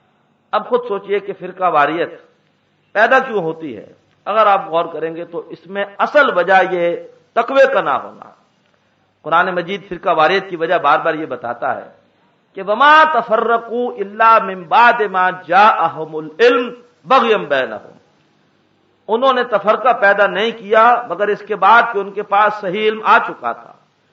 اب خود سوچئے کہ فرقہ واریت پیدا کیوں ہوتی ہے؟ اگر آپ غور کریں گے تو اس میں اصل وجہ یہ تقوی کا نہ ہونا. قرآن مجید فرقہ واریت کی وجہ بار بار یہ بتاتا ہے کہ وما تفرقوا الا من بعد ما جاءهم العلم بغیا بینہم. انہوں نے تفرقہ پیدا نہیں کیا مگر اس کے بعد کہ ان کے پاس صحیح علم آ چکا تھا،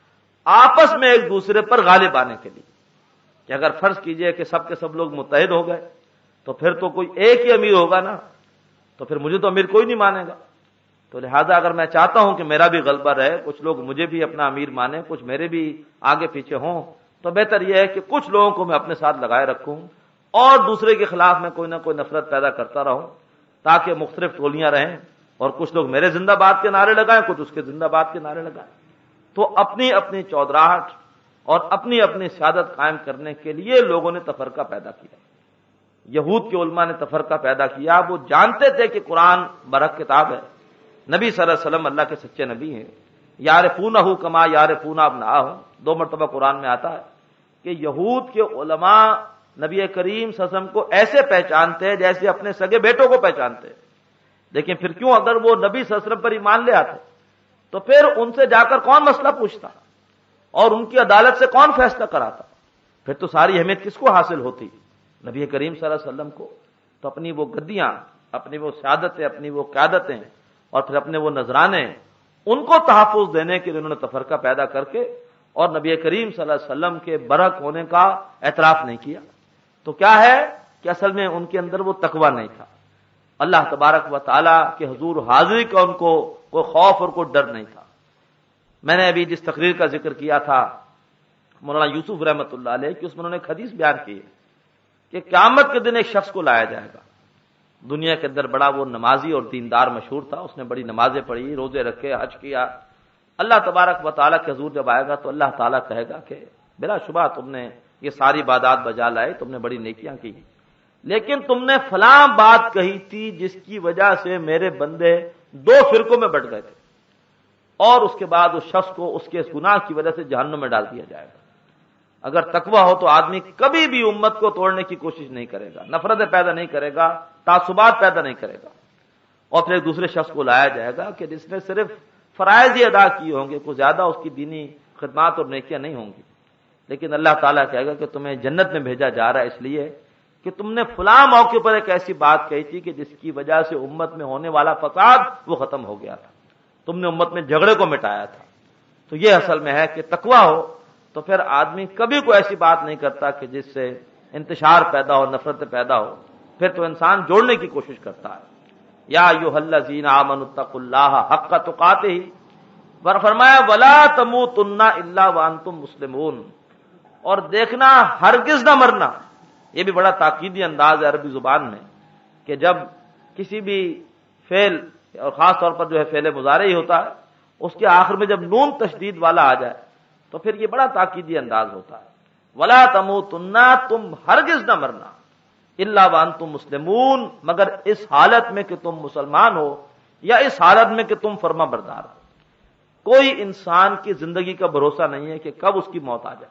آپس میں ایک دوسرے پر غالب آنے کے لیے. کہ اگر فرض کیجئے کہ سب کے سب لوگ متحد ہو گئے تو پھر تو کوئی ایک ہی امیر ہوگا نا، تو پھر مجھے تو امیر کوئی نہیں مانے گا. تو لہذا اگر میں چاہتا ہوں کہ میرا بھی غلبہ رہے، کچھ لوگ مجھے بھی اپنا امیر مانیں، کچھ میرے بھی آگے پیچھے ہوں، تو بہتر یہ ہے کہ کچھ لوگوں کو میں اپنے ساتھ لگائے رکھوں اور دوسرے کے خلاف میں کوئی نہ کوئی نفرت پیدا کرتا رہوں، تاکہ مختلف ٹولیاں رہیں اور کچھ لوگ میرے زندہ باد کے نعرے لگائیں، کچھ اس کے زندہ باد کے نعرے لگائیں. تو اپنی اپنی چودراہٹ اور اپنی اپنی سیادت قائم کرنے کے لیے لوگوں نے تفرقہ پیدا کیا. یہود کے علماء نے تفرقہ پیدا کیا. وہ جانتے تھے کہ قرآن برحق کتاب ہے، نبی صلی اللہ علیہ وسلم اللہ کے سچے نبی ہیں، یعرفونہ کما یعرفون ابناءہم، دو مرتبہ قرآن میں آتا ہے کہ یہود کے علماء نبی کریم صلی اللہ علیہ وسلم کو ایسے پہچانتے ہیں جیسے اپنے سگے بیٹوں کو پہچانتے ہیں. لیکن پھر کیوں اگر وہ نبی صلی اللہ علیہ وسلم پر ایمان لے آتے تو پھر ان سے جا کر کون مسئلہ پوچھتا اور ان کی عدالت سے کون فیصلہ کراتا؟ پھر تو ساری اہمیت کس کو حاصل ہوتی؟ نبی کریم صلی اللہ علیہ وسلم کو. تو اپنی وہ گدیاں، اپنی وہ سعادتیں، اپنی وہ قیادتیں اور پھر اپنے وہ نذرانے، ان کو تحفظ دینے کے لیے انہوں نے تفرقہ پیدا کر کے اور نبی کریم صلی اللہ علیہ وسلم کے برحق ہونے کا اعتراف نہیں کیا. تو کیا ہے کہ اصل میں ان کے اندر وہ تقویٰ نہیں تھا. اللہ تبارک و تعالیٰ کے حضور حاضری کا ان کو کوئی خوف اور کوئی ڈر نہیں تھا. میں نے ابھی جس تقریر کا ذکر کیا تھا مولانا یوسف رحمۃ اللہ علیہ کہ اس میں انہوں نے ایک حدیث بیان کی ہے کہ قیامت کے دن ایک شخص کو لایا جائے گا. دنیا کے اندر بڑا وہ نمازی اور دیندار مشہور تھا، اس نے بڑی نمازیں پڑھی، روزے رکھے، حج کیا. اللہ تبارک و تعالیٰ کے حضور جب آئے گا تو اللہ تعالیٰ کہے گا کہ بلا شبہ تم نے یہ ساری عبادات بجا لائے، تم نے بڑی نیکیاں کی، لیکن تم نے فلاں بات کہی تھی جس کی وجہ سے میرے بندے دو فرقوں میں بٹ گئے تھے، اور اس کے بعد اس شخص کو اس کے اس گناہ کی وجہ سے جہنم میں ڈال دیا جائے گا. اگر تقویٰ ہو تو آدمی کبھی بھی امت کو توڑنے کی کوشش نہیں کرے گا، نفرتیں پیدا نہیں کرے گا، تعصبات پیدا نہیں کرے گا. اور پھر ایک دوسرے شخص کو لایا جائے گا کہ جس نے صرف فرائض ہی ادا کیے ہوں گے، کوئی زیادہ اس کی دینی خدمات اور نیکیاں نہیں ہوں گی، لیکن اللہ تعالیٰ کہے گا کہ تمہیں جنت میں بھیجا جا رہا ہے اس لیے کہ تم نے فلاں موقع پر ایک ایسی بات کہی تھی کہ جس کی وجہ سے امت میں ہونے والا فساد وہ ختم ہو گیا تھا، تم نے امت میں جھگڑے کو مٹایا تھا. تو یہ اصل میں ہے کہ تقویٰ ہو تو پھر آدمی کبھی کوئی ایسی بات نہیں کرتا کہ جس سے انتشار پیدا ہو، نفرت پیدا ہو. پھر تو انسان جوڑنے کی کوشش کرتا ہے. یا ایھا الذین آمنوا اتقوا اللہ حق تقاتہ، اور فرمایا ولا تموتن الا وانتم مسلمون، اور دیکھنا ہرگز نہ مرنا. یہ بھی بڑا تاکیدی انداز ہے عربی زبان میں کہ جب کسی بھی فعل اور خاص طور پر جو ہے فعل مضارع ہی ہوتا ہے اس کے آخر میں جب نون تشدید والا آ جائے تو پھر یہ بڑا تاکیدی انداز ہوتا ہے. ولا تموتن، تم ہرگز نہ مرنا، الا وانتم مسلمون، مگر اس حالت میں کہ تم مسلمان ہو یا اس حالت میں کہ تم فرما بردار ہو. کوئی انسان کی زندگی کا بھروسہ نہیں ہے کہ کب اس کی موت آ جائے،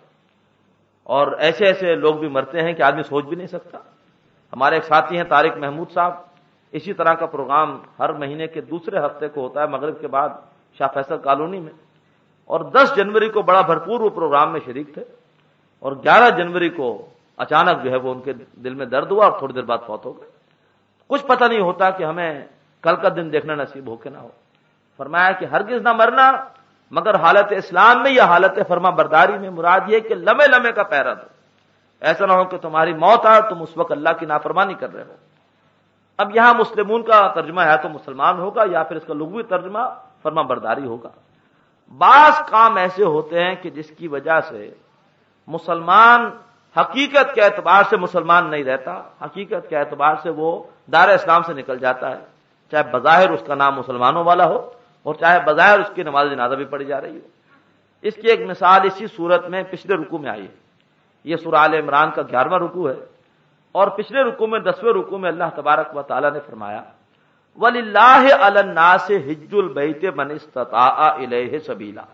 اور ایسے ایسے لوگ بھی مرتے ہیں کہ آدمی سوچ بھی نہیں سکتا. ہمارے ایک ساتھی ہیں طارق محمود صاحب، اسی طرح کا پروگرام ہر مہینے کے دوسرے ہفتے کو ہوتا ہے مغرب کے بعد شاہ فیصل کالونی میں، اور دس جنوری کو بڑا بھرپور وہ پروگرام میں شریک تھے، اور گیارہ جنوری کو اچانک جو ہے وہ ان کے دل میں درد ہوا اور تھوڑی دیر بعد فوت ہو گئے. کچھ پتہ نہیں ہوتا کہ ہمیں کل کا دن دیکھنا نصیب ہو کہ نہ ہو. فرمایا کہ ہرگز نہ مرنا مگر حالت اسلام میں یا حالت فرما برداری میں. مراد یہ کہ لمحے لمحے کا پہرا دو، ایسا نہ ہو کہ تمہاری موت آئے تم اس وقت اللہ کی نافرمانی کر رہے ہو. اب یہاں مسلمون کا ترجمہ ہے تو مسلمان ہوگا، یا پھر اس کا لغوی ترجمہ فرما برداری ہوگا. بعض کام ایسے ہوتے ہیں کہ جس کی وجہ سے مسلمان حقیقت کے اعتبار سے مسلمان نہیں رہتا، حقیقت کے اعتبار سے وہ دار اسلام سے نکل جاتا ہے، چاہے بظاہر اس کا نام مسلمانوں والا ہو اور چاہے بظاہر اس کی نماز جنازہ بھی پڑھی جا رہی ہو. اس کی ایک مثال اسی صورت میں پچھلے رکوع میں آئی ہے. یہ سورہ آل عمران کا گیارہواں رکوع ہے، اور پچھلے رکوع میں دسویں رکوع میں اللہ تبارک و تعالیٰ نے فرمایا وَلِلَّهِ عَلَى النَّاسِ حِجُّ الْبَيْتِ مَنِ اسْتَطَاعَ إِلَيْهِ سَبِيلًا،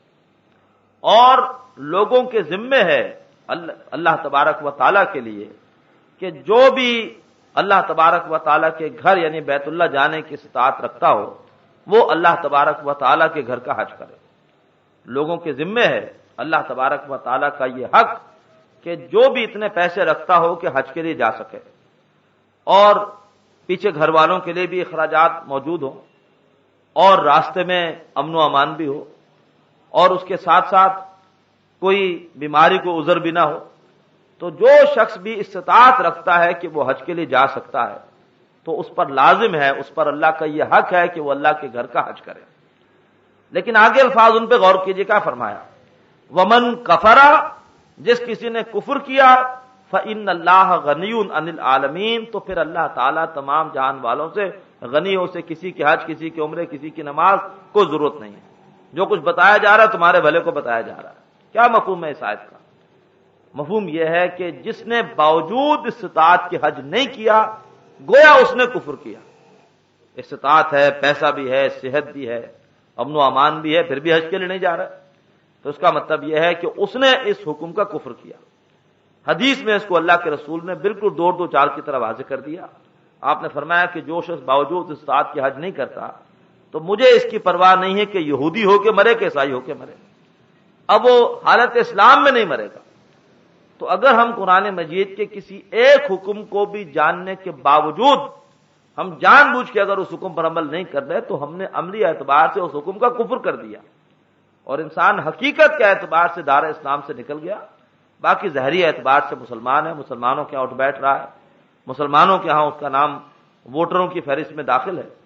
اور لوگوں کے ذمے ہے اللہ تبارک و تعالیٰ کے لیے کہ جو بھی اللہ تبارک و تعالیٰ کے گھر یعنی بیت اللہ جانے کی استطاعت رکھتا ہو وہ اللہ تبارک و تعالیٰ کے گھر کا حج کرے. لوگوں کے ذمے ہے اللہ تبارک و تعالیٰ کا یہ حق کہ جو بھی اتنے پیسے رکھتا ہو کہ حج کے لیے جا سکے، اور پیچھے گھر والوں کے لیے بھی اخراجات موجود ہوں، اور راستے میں امن و امان بھی ہو، اور اس کے ساتھ ساتھ کوئی بیماری کو عذر بھی نہ ہو. تو جو شخص بھی استطاعت رکھتا ہے کہ وہ حج کے لیے جا سکتا ہے تو اس پر لازم ہے، اس پر اللہ کا یہ حق ہے کہ وہ اللہ کے گھر کا حج کرے. لیکن آگے الفاظ ان پہ غور کیجیے، کیا فرمایا ومن کفرا، جس کسی نے کفر کیا فإن اللہ غنی عن العالمین، تو پھر اللہ تعالیٰ تمام جہان والوں سے غنی ہو، سے کسی کے حج، کسی کے عمرے، کسی کی نماز کوئی ضرورت نہیں ہے. جو کچھ بتایا جا رہا ہے تمہارے بھلے کو بتایا جا رہا ہے. کیا مفہوم ہے اس آیت کا؟ مفہوم یہ ہے کہ جس نے باوجود استطاعت کے حج نہیں کیا گویا اس نے کفر کیا. استطاعت ہے، پیسہ بھی ہے، صحت بھی ہے، امن و امان بھی ہے پھر بھی حج کے لیے نہیں جا رہا، تو اس کا مطلب یہ ہے کہ اس نے اس حکم کا کفر کیا۔ حدیث میں اس کو اللہ کے رسول نے بالکل دو دو چار کی طرح واضح کر دیا۔ آپ نے فرمایا کہ جو شخص باوجود اس ساتھ کی حج نہیں کرتا تو مجھے اس کی پرواہ نہیں ہے کہ یہودی ہو کے مرے کہ عیسائی ہو کے مرے، اب وہ حالت اسلام میں نہیں مرے گا۔ تو اگر ہم قرآن مجید کے کسی ایک حکم کو بھی جاننے کے باوجود ہم جان بوجھ کے اگر اس حکم پر عمل نہیں کر رہے تو ہم نے عملی اعتبار سے اس حکم کا کفر کر دیا، اور انسان حقیقت کے اعتبار سے دار اسلام سے نکل گیا، باقی ظاہری اعتبار سے مسلمان ہے، مسلمانوں کے ہاں اٹھ بیٹھ رہا ہے، مسلمانوں کے ہاں اس کا نام ووٹروں کی فہرست میں داخل ہے۔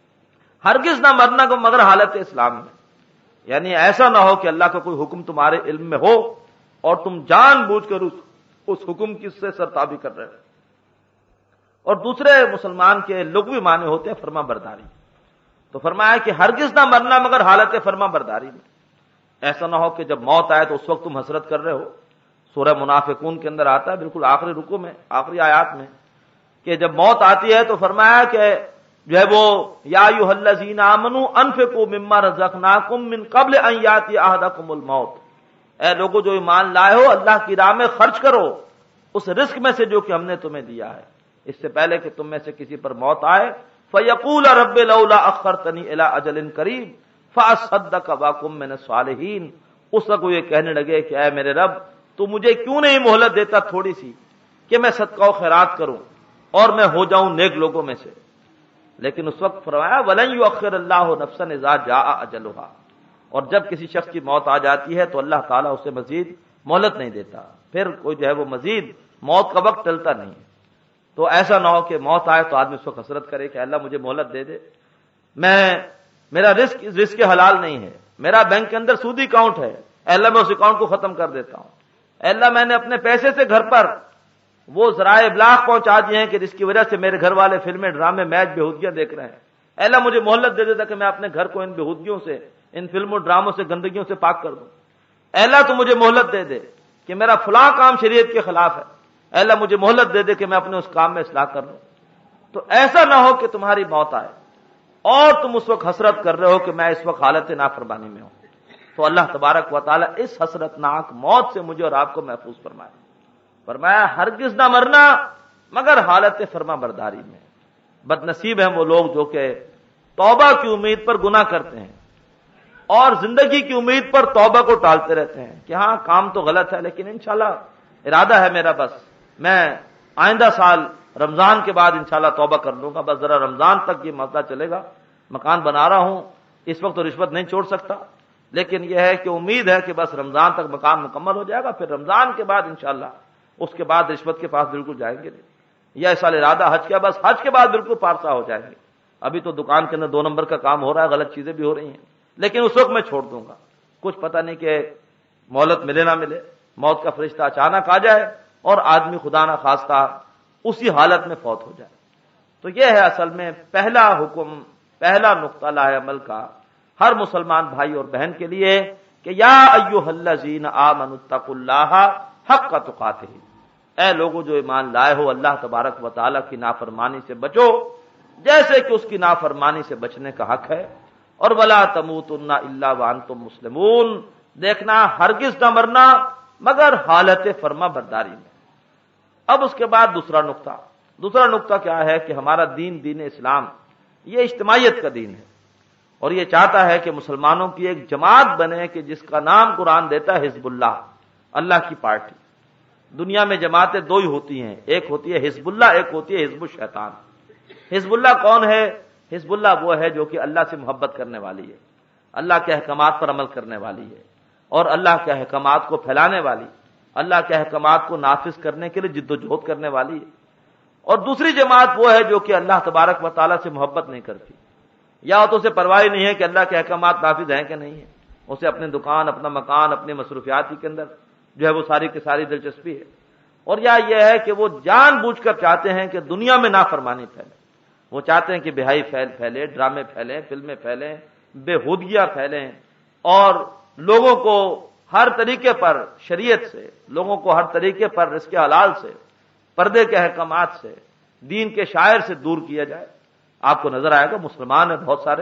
ہرگز نہ مرنا کو مگر حالت اسلام میں، یعنی ایسا نہ ہو کہ اللہ کا کوئی حکم تمہارے علم میں ہو اور تم جان بوجھ کر اس, اس حکم کی سے سرتابی کر رہے ہیں۔ اور دوسرے مسلمان کے لغوی معنی ہوتے ہیں فرما برداری، تو فرمایا کہ ہرگز نہ مرنا مگر حالت فرما برداری میں۔ ایسا نہ ہو کہ جب موت آئے تو اس وقت تم حسرت کر رہے ہو۔ سورہ منافقون کے اندر آتا ہے بالکل آخری رکوع میں، آخری آیات میں، کہ جب موت آتی ہے تو فرمایا کہ جو ہے وہ یا ایھا الذین آمنوا انفقوا مما رزقناکم من قبل ان یاتی احدکم الموت، اے لوگو جو ایمان لائے ہو اللہ کی راہ میں خرچ کرو اس رزق میں سے جو کہ ہم نے تمہیں دیا ہے، اس سے پہلے کہ تم میں سے کسی پر موت آئے۔ فیقول رب لولا اخرتنی الی اجل قریب فاصدق واکن من الصالحین، اس وقت وہ یہ کہنے لگے کہ اے میرے رب تو مجھے کیوں نہیں مہلت دیتا تھوڑی سی کہ میں صدقہ و خیرات کروں اور میں ہو جاؤں نیک لوگوں میں سے۔ لیکن اس وقت فرمایا ولن یؤخر اللہ نفسا اذا جاء اجلها، اور جب کسی شخص کی موت آ جاتی ہے تو اللہ تعالیٰ اسے مزید مہلت نہیں دیتا، پھر کوئی جو ہے وہ مزید موت کا وقت ٹلتا نہیں ہے۔ تو ایسا نہ ہو کہ موت آئے تو آدمی اس کو حسرت کرے کہ اللہ مجھے مہلت دے دے، میں میرا رزق رزق حلال نہیں ہے، میرا بینک کے اندر سودی اکاؤنٹ ہے، اے اللہ میں اس اکاؤنٹ کو ختم کر دیتا ہوں، اے اللہ میں نے اپنے پیسے سے گھر پر وہ ذرائع ابلاغ پہنچا دیے ہیں کہ جس کی وجہ سے میرے گھر والے فلمیں ڈرامے میچ بےہودگیاں دیکھ رہے ہیں، اے اللہ مجھے مہلت دے دیتا کہ میں اپنے گھر کو ان بےہودگیوں سے، ان فلموں ڈراموں سے، گندگیوں سے پاک کر دوں، اے اللہ تو مجھے مہلت دے دے کہ میرا فلاں کام شریعت کے خلاف ہے، اے اللہ مجھے مہلت دے دے کہ میں اپنے اس کام میں اصلاح کر لوں۔ تو ایسا نہ ہو کہ تمہاری موت آئے اور تم اس وقت حسرت کر رہے ہو کہ میں اس وقت حالت نافرمانی میں ہوں، تو اللہ تبارک و تعالیٰ اس حسرت ناک موت سے مجھے اور آپ کو محفوظ فرمائے۔ فرمایا ہرگز نہ مرنا مگر حالت فرما برداری میں۔ بد نصیب ہیں وہ لوگ جو کہ توبہ کی امید پر گناہ کرتے ہیں اور زندگی کی امید پر توبہ کو ٹالتے رہتے ہیں کہ ہاں کام تو غلط ہے لیکن انشاءاللہ ارادہ ہے میرا، بس میں آئندہ سال رمضان کے بعد انشاءاللہ توبہ کر لوں گا، بس ذرا رمضان تک یہ مسئلہ چلے گا، مکان بنا رہا ہوں اس وقت تو رشوت نہیں چھوڑ سکتا، لیکن یہ ہے کہ امید ہے کہ بس رمضان تک مکان مکمل ہو جائے گا، پھر رمضان کے بعد انشاءاللہ اس کے بعد رشوت کے پاس بالکل جائیں گے نہیں، یا اس سال ارادہ حج کیا بس حج کے بعد بالکل پارسا ہو جائیں گے، ابھی تو دکان کے اندر دو نمبر کا کام ہو رہا ہے، غلط چیزیں بھی ہو رہی ہیں، لیکن اس وقت میں چھوڑ دوں گا، کچھ پتہ نہیں کہ مہلت ملے نہ ملے، موت کا فرشتہ اچانک آ جائے اور آدمی خدا نہ خواستہ اسی حالت میں فوت ہو جائے۔ تو یہ ہے اصل میں پہلا حکم، پہلا نقطہ لاہ عمل کا ہر مسلمان بھائی اور بہن کے لیے کہ یا ایھا الذین آمنوا اتقوا اللہ حق تقاتہ، اے لوگوں جو ایمان لائے ہو اللہ تبارک و تعالیٰ کی نافرمانی سے بچو جیسے کہ اس کی نافرمانی سے بچنے کا حق ہے، اور ولا تموتن الا وانتم مسلمون، دیکھنا ہرگز نہ مرنا مگر حالت فرما برداری میں۔ اب اس کے بعد دوسرا نقطہ دوسرا نقطہ کیا ہے کہ ہمارا دین دین اسلام یہ اجتماعیت کا دین ہے، اور یہ چاہتا ہے کہ مسلمانوں کی ایک جماعت بنے کہ جس کا نام قرآن دیتا ہے حزب اللہ، اللہ کی پارٹی۔ دنیا میں جماعتیں دو ہی ہوتی ہیں، ایک ہوتی ہے حزب اللہ، ایک ہوتی ہے حزب الشیطان۔ حزب اللہ کون ہے؟ حزب اللہ وہ ہے جو کہ اللہ سے محبت کرنے والی ہے، اللہ کے احکامات پر عمل کرنے والی ہے، اور اللہ کے احکامات کو پھیلانے والی، اللہ کے احکامات کو نافذ کرنے کے لیے جد و جہد کرنے والی ہے۔ اور دوسری جماعت وہ ہے جو کہ اللہ تبارک و تعالیٰ سے محبت نہیں کرتی، یا تو اسے پرواہ نہیں ہے کہ اللہ کے احکامات نافذ ہیں کہ نہیں ہیں، اسے اپنے دکان، اپنا مکان، اپنی مصروفیات کے اندر جو ہے وہ ساری کی ساری دلچسپی ہے، اور یا یہ ہے کہ وہ جان بوجھ کر چاہتے ہیں کہ دنیا میں نافرمانی پھیلے، وہ چاہتے ہیں کہ بہائی پھیل پھیلے ڈرامے پھیلیں، فلمیں پھیلیں، بےہودگیاں پھیلیں، اور لوگوں کو ہر طریقے پر شریعت سے، لوگوں کو ہر طریقے پر رزق حلال سے، پردے کے احکامات سے، دین کے شاعر سے دور کیا جائے۔ آپ کو نظر آئے گا مسلمان ہیں بہت سارے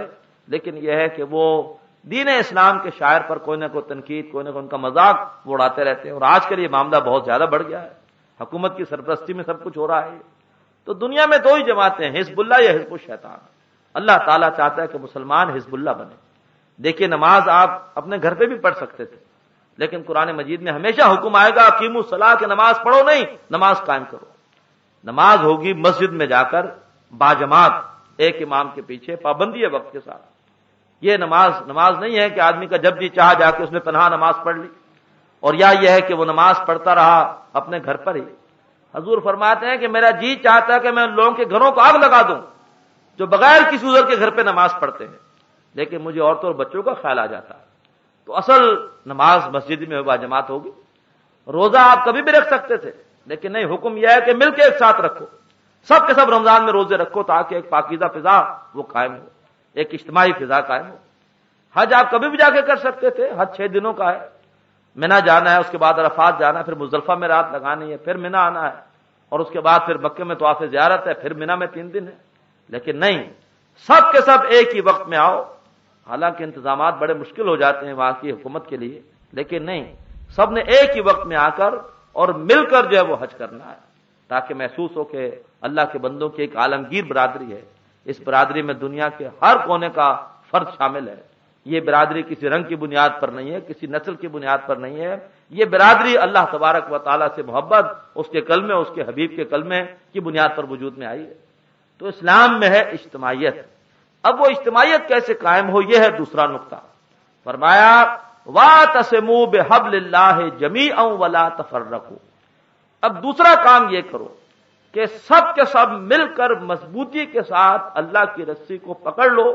لیکن یہ ہے کہ وہ دین اسلام کے شاعر پر کوئی نہ کوئی تنقید، کوئی نہ کوئی ان کا مذاق وہ اڑاتے رہتے ہیں، اور آج کل یہ معاملہ بہت زیادہ بڑھ گیا ہے، حکومت کی سرپرستی میں سب کچھ ہو رہا ہے۔ تو دنیا میں دو ہی جماعتیں ہیں، حزب اللہ یا حزب الشیطان۔ اللہ تعالیٰ چاہتا ہے کہ مسلمان حزب اللہ بنے۔ دیکھیے نماز آپ اپنے گھر پہ بھی پڑھ سکتے تھے، لیکن قرآن مجید میں ہمیشہ حکم آئے گا اقیموا الصلاۃ کہ نماز پڑھو نہیں، نماز قائم کرو۔ نماز ہوگی مسجد میں جا کر باجماعت ایک امام کے پیچھے، پابندی ہے وقت کے ساتھ۔ یہ نماز نماز نہیں ہے کہ آدمی کا جب جی چاہ جا کے اس نے پناہ نماز پڑھ لی، اور یا یہ ہے کہ وہ نماز پڑھتا رہا اپنے گھر پر ہی۔ حضور فرماتے ہیں کہ میرا جی چاہتا ہے کہ میں لوگوں کے گھروں کو آگ لگا دوں جو بغیر کسی عذر کے گھر پہ نماز پڑھتے ہیں، لیکن مجھے عورتوں اور بچوں کا خیال آ جاتا ہے۔ تو اصل نماز مسجد میں باجماعت ہوگی۔ روزہ آپ کبھی بھی رکھ سکتے تھے، لیکن نہیں، حکم یہ ہے کہ مل کے ایک ساتھ رکھو، سب کے سب رمضان میں روزے رکھو تاکہ ایک پاکیزہ فضا وہ قائم ہو، ایک اجتماعی فضا قائم ہو۔ حج آپ کبھی بھی جا کے کر سکتے تھے، حج چھ دنوں کا ہے، منا جانا ہے، اس کے بعد عرفات جانا ہے، پھر مزدلفہ میں رات لگانی ہے، پھر منا آنا ہے، اور اس کے بعد پھر مکے میں طواف زیارت ہے، پھر منا میں تین دن ہے۔ لیکن نہیں، سب کے سب ایک ہی وقت میں آؤ۔ حالانکہ انتظامات بڑے مشکل ہو جاتے ہیں وہاں کی حکومت کے لیے، لیکن نہیں، سب نے ایک ہی وقت میں آ کر اور مل کر جو ہے وہ حج کرنا ہے، تاکہ محسوس ہو کہ اللہ کے بندوں کی ایک عالمگیر برادری ہے۔ اس برادری میں دنیا کے ہر کونے کا فرد شامل ہے۔ یہ برادری کسی رنگ کی بنیاد پر نہیں ہے، کسی نسل کی بنیاد پر نہیں ہے، یہ برادری اللہ تبارک و تعالیٰ سے محبت، اس کے کلمے، اس کے حبیب کے کلمے کی بنیاد پر وجود میں آئی ہے۔ تو اسلام میں ہے اجتماعیت۔ اب وہ اجتماعیت کیسے قائم ہو، یہ ہے دوسرا نقطہ۔ فرمایا وَاعْتَصِمُوا بِحَبْلِ اللَّهِ جَمِيعًا وَلَا تَفَرَّقُوا۔ اب دوسرا کام یہ کرو کہ سب کے سب مل کر مضبوطی کے ساتھ اللہ کی رسی کو پکڑ لو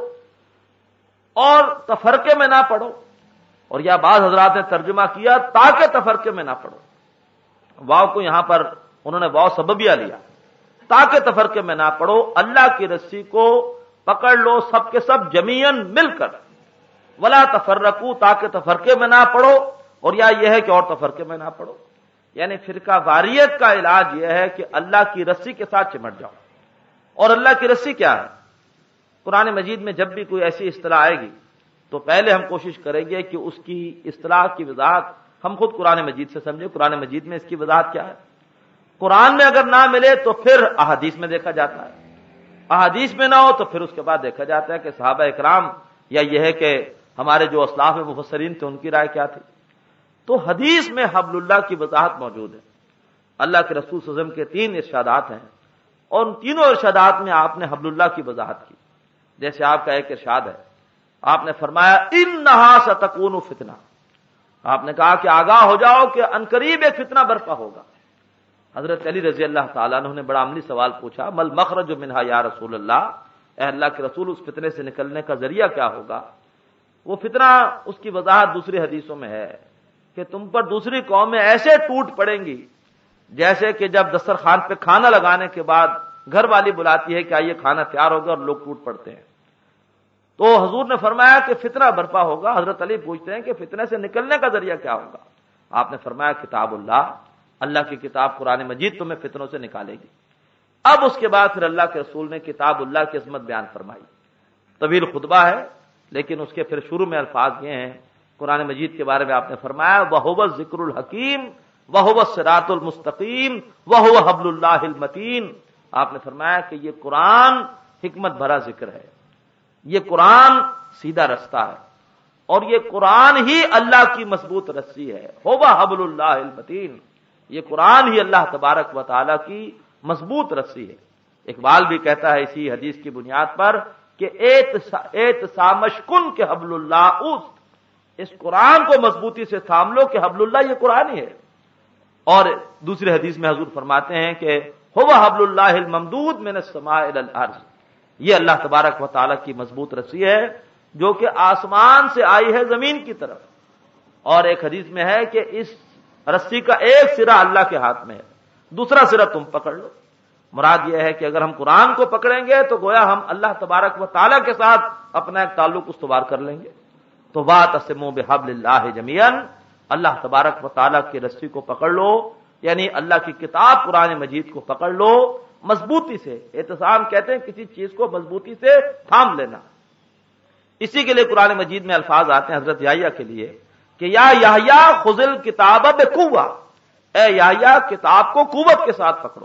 اور تفرقے میں نہ پڑو، اور یا بعض حضرات نے ترجمہ کیا تاکہ تفرقے میں نہ پڑو۔ واو کو یہاں پر انہوں نے واو سببیہ لیا، تاکہ تفرقے میں نہ پڑو، اللہ کی رسی کو پکڑ لو سب کے سب جمیعاً مل کر، ولا تفرقوا تاکہ تفرقے میں نہ پڑو، اور یا یہ ہے کہ اور تفرقے میں نہ پڑو۔ یعنی فرقہ واریت کا علاج یہ ہے کہ اللہ کی رسی کے ساتھ چمٹ جاؤ۔ اور اللہ کی رسی کیا ہے؟ قرآن مجید میں جب بھی کوئی ایسی اصطلاح آئے گی تو پہلے ہم کوشش کریں گے کہ اس کی اصطلاح کی وضاحت ہم خود قرآن مجید سے سمجھیں۔ قرآن مجید میں اس کی وضاحت کیا ہے؟ قرآن میں اگر نہ ملے تو پھر احادیث میں دیکھا جاتا ہے، احادیث میں نہ ہو تو پھر اس کے بعد دیکھا جاتا ہے کہ صحابہ اکرام یا یہ ہے کہ ہمارے جو اسلاف مفسرین تھے ان کی رائے کیا تھی۔ تو حدیث میں حبل اللہ کی وضاحت موجود ہے۔ اللہ کے رسول صلی اللہ علیہ وسلم کے تین ارشادات ہیں، اور ان تینوں ارشادات میں آپ نے حبل اللہ کی وضاحت کی۔ جیسے آپ کا ایک ارشاد ہے، آپ نے فرمایا انہا ستکون فتنہ، آپ نے کہا کہ آگاہ ہو جاؤ کہ عنقریب ایک فتنہ برپا ہوگا۔ حضرت علی رضی اللہ تعالیٰ عنہ نے بڑا عملی سوال پوچھا، مل مخرج منہا یا رسول اللہ، اے اللہ کے رسول اس فتنے سے نکلنے کا ذریعہ کیا ہوگا؟ وہ فتنہ، اس کی وضاحت دوسری حدیثوں میں ہے کہ تم پر دوسری قومیں ایسے ٹوٹ پڑیں گی جیسے کہ جب دسترخوان پہ کھانا لگانے کے بعد گھر والی بلاتی ہے کہ آئیے کھانا تیار ہوگا اور لوگ ٹوٹ پڑتے ہیں۔ تو حضور نے فرمایا کہ فتنہ برپا ہوگا۔ حضرت علی پوچھتے ہیں کہ فتنے سے نکلنے کا ذریعہ کیا ہوگا؟ آپ نے فرمایا کتاب اللہ، اللہ کی کتاب قرآن مجید تمہیں فتنوں سے نکالے گی۔ اب اس کے بعد پھر اللہ کے رسول نے کتاب اللہ کی عظمت بیان فرمائی۔ طویل خطبہ ہے، لیکن اس کے پھر شروع میں الفاظ یہ ہیں، قرآن مجید کے بارے میں آپ نے فرمایا وَهُوَ الذِّكْرُ الْحَكِيمُ وَهُوَ الصِّرَاطُ الْمُسْتَقِيمُ وَهُوَ حَبْلُ اللَّهِ الْمَتِينُ۔ آپ نے فرمایا کہ یہ قرآن حکمت بھرا ذکر ہے، یہ قرآن سیدھا رستہ ہے، اور یہ قرآن ہی اللہ کی مضبوط رسی ہے۔ هُوَ حَبْلُ اللَّهِ الْمَتِينُ، یہ قرآن ہی اللہ تبارک و تعالیٰ کی مضبوط رسی ہے۔ اقبال بھی کہتا ہے اسی حدیث کی بنیاد پر کہ اعتصامشکن کے حبل اللہ اوست، اس قرآن کو مضبوطی سے تھام لو کہ حبل اللہ یہ قرآن ہی ہے۔ اور دوسری حدیث میں حضور فرماتے ہیں کہ هو حبل اللہ الممدود من السماء الى الارض، یہ اللہ تبارک و تعالیٰ کی مضبوط رسی ہے جو کہ آسمان سے آئی ہے زمین کی طرف۔ اور ایک حدیث میں ہے کہ اس رسی کا ایک سرا اللہ کے ہاتھ میں ہے، دوسرا سرا تم پکڑ لو۔ مراد یہ ہے کہ اگر ہم قرآن کو پکڑیں گے تو گویا ہم اللہ تبارک و تعالیٰ کے ساتھ اپنا ایک تعلق استوار کر لیں گے۔ تو واعتصموا بحبل اللہ جمیعا، اللہ تبارک و تعالیٰ کی رسی کو پکڑ لو، یعنی اللہ کی کتاب قرآن مجید کو پکڑ لو مضبوطی سے۔ اعتصام کہتے ہیں کسی چیز کو مضبوطی سے تھام لینا۔ اسی کے لیے قرآن مجید میں الفاظ آتے ہیں حضرت یحییٰ کے لیے کہ یا یحییٰ خذ الکتاب بقوہ، اے یحییٰ کتاب کو قوت کے ساتھ پکڑو۔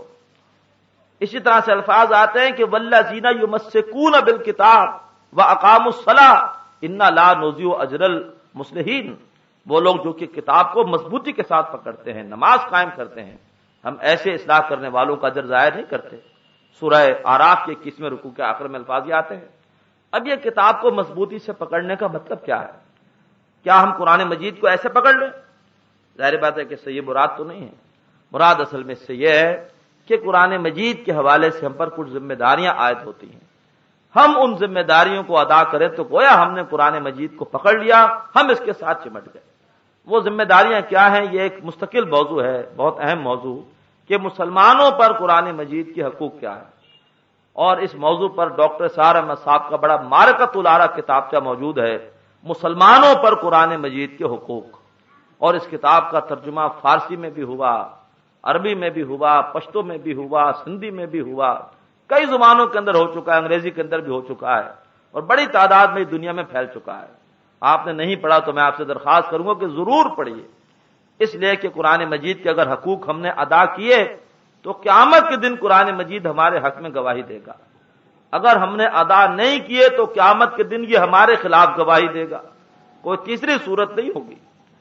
اسی طرح سے الفاظ آتے ہیں کہ والذین یمسکون بالکتاب واقاموا الصلاۃ انا لا نضیع اجر المصلحین، وہ لوگ جو کہ کتاب کو مضبوطی کے ساتھ پکڑتے ہیں، نماز قائم کرتے ہیں، ہم ایسے اصلاح کرنے والوں کا اجر ضائع نہیں کرتے۔ سورہ اعراف کے اکیسویں رکوع کے آخر میں الفاظ یہ آتے ہیں۔ اب یہ کتاب کو مضبوطی سے پکڑنے کا مطلب کیا ہے؟ کیا ہم قرآن مجید کو ایسے پکڑ لیں؟ ظاہر بات ہے کہ اس سے یہ مراد تو نہیں ہے۔ مراد اصل میں اس سے یہ ہے کہ قرآن مجید کے حوالے سے ہم پر کچھ ذمہ داریاں عائد ہوتی ہیں، ہم ان ذمہ داریوں کو ادا کریں تو گویا ہم نے قرآن مجید کو پکڑ لیا، ہم اس کے ساتھ چمٹ گئے۔ وہ ذمہ داریاں کیا ہیں؟ یہ ایک مستقل موضوع ہے، بہت اہم موضوع، کہ مسلمانوں پر قرآن مجید کے حقوق کیا ہے۔ اور اس موضوع پر ڈاکٹر سار احمد صاحب کا بڑا معرکۃ الآراء کتابچہ موجود ہے، مسلمانوں پر قرآن مجید کے حقوق، اور اس کتاب کا ترجمہ فارسی میں بھی ہوا، عربی میں بھی ہوا، پشتو میں بھی ہوا، سندھی میں بھی ہوا، کئی زبانوں کے اندر ہو چکا ہے، انگریزی کے اندر بھی ہو چکا ہے، اور بڑی تعداد میں دنیا میں پھیل چکا ہے۔ آپ نے نہیں پڑھا تو میں آپ سے درخواست کروں گا کہ ضرور پڑھیے، اس لیے کہ قرآن مجید کے اگر حقوق ہم نے ادا کیے تو قیامت کے دن قرآن مجید ہمارے حق میں گواہی دے گا، اگر ہم نے ادا نہیں کیے تو قیامت کے دن یہ ہمارے خلاف گواہی دے گا، کوئی تیسری صورت نہیں ہوگی۔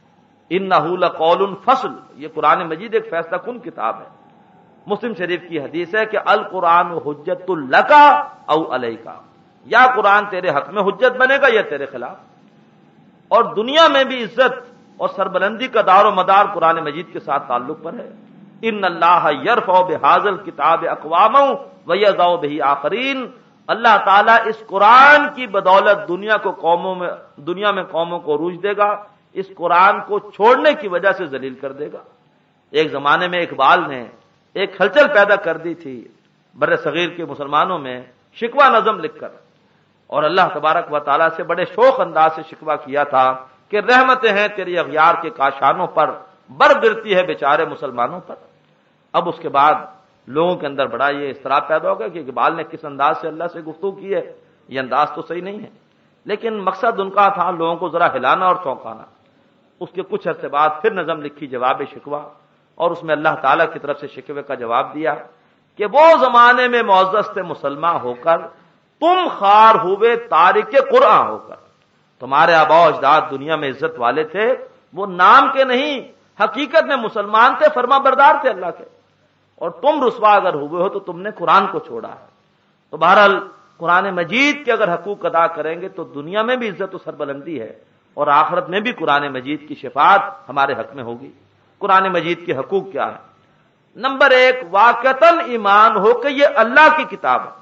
انہ لقول فصل، یہ قرآن مجید ایک فیصلہ کن کتاب ہے۔ مسلم شریف کی حدیث ہے کہ القرآن حجت لک او علیک، یا قرآن تیرے حق میں حجت بنے گا یا تیرے خلاف۔ اور دنیا میں بھی عزت اور سربلندی کا دار و مدار قرآن مجید کے ساتھ تعلق پر ہے۔ ان اللہ یرفع بہذا الکتاب اقواما ویضع بہ آخرین، اللہ تعالیٰ اس قرآن کی بدولت دنیا کو قوموں میں دنیا میں قوموں کو عروج دے گا، اس قرآن کو چھوڑنے کی وجہ سے ذلیل کر دے گا۔ ایک زمانے میں اقبال نے ایک ہلچل پیدا کر دی تھی بر صغیر کے مسلمانوں میں شکوہ نظم لکھ کر، اور اللہ تبارک و تعالیٰ سے بڑے شوق انداز سے شکوہ کیا تھا کہ رحمتیں ہیں تیری اغیار کے کاشانوں پر، بر گرتی ہے بیچارے مسلمانوں پر۔ اب اس کے بعد لوگوں کے اندر بڑا یہ اضطراب پیدا ہو گیا کہ اقبال نے کس انداز سے اللہ سے گفتگو کی ہے، یہ انداز تو صحیح نہیں ہے، لیکن مقصد ان کا تھا لوگوں کو ذرا ہلانا اور چونکانا۔ اس کے کچھ عرصے بعد پھر نظم لکھی جواب شکوہ، اور اس میں اللہ تعالیٰ کی طرف سے شکوے کا جواب دیا کہ وہ زمانے میں معزز تھے مسلمان ہو کر، تم خار ہوئے تارک قرآن ہو کر، تمہارے آباء و اجداد دنیا میں عزت والے تھے، وہ نام کے نہیں حقیقت میں مسلمان تھے، فرما بردار تھے اللہ کے، اور تم رسوا اگر ہوئے ہو تو تم نے قرآن کو چھوڑا ہے۔ تو بہرحال قرآن مجید کے اگر حقوق ادا کریں گے تو دنیا میں بھی عزت و سربلندی ہے، اور آخرت میں بھی قرآن مجید کی شفاعت ہمارے حق میں ہوگی۔ قرآن مجید کے حقوق کیا ہے؟ نمبر ایک، واقعتاً ایمان ہو کہ یہ اللہ کی کتاب ہے۔